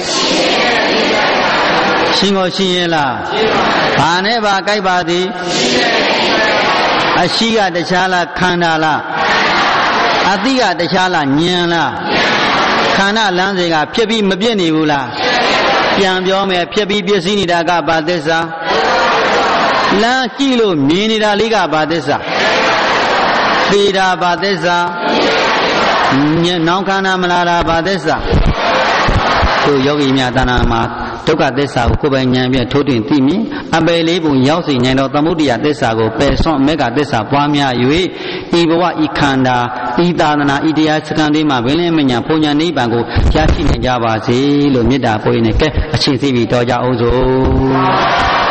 ရှင်ကိုရှင်းရလားဘာနဲ့ပါကြိုက်ပါသည်အရှိကတခြားလားခန္ဓာလားအသိကတခြားလားဉာဏ်လားခန္ဓာလမ်းစဉ်ကဖြစ်ပြီးမပြည့်နေဘူးလားပြန်ပြောမယ်ဖြစ်ပြီးပြည့်စည်နေတာကဘာသစ္စာလမ်းကြည့်လို့မြင်နေတာလေးကဘာသစ္စာသိတာဘာသစ္စာနောင်ခန္ဓာမလာတာဘာသစ္စာတို့ယောဂီများတဏ္ဍာမှာဒုက္ခသစ္စာကိုကိုယ်ပိုင်ဉာဏ်ဖြင့်ထိုးထွင်းသိမြင်အပယ်လေးပုံရောက်စေနိုင်သောသမုဒိယသစ္စာကိုပယ်စွန့်မေဃသစ္စာပွားများ၍ဤဘဝဤခန္ဓာဤသာသနာဤတရားစကံလေးမှာဘင်းလင်းမညာဘုံညာနိဗ္ဗာန်ကိုရရှိနိုင်ကြပါစေလို့မေတ္တာပို့ရင်းနဲ့ကဲအချင်းသိပြီးတော်ကြအောင်စို့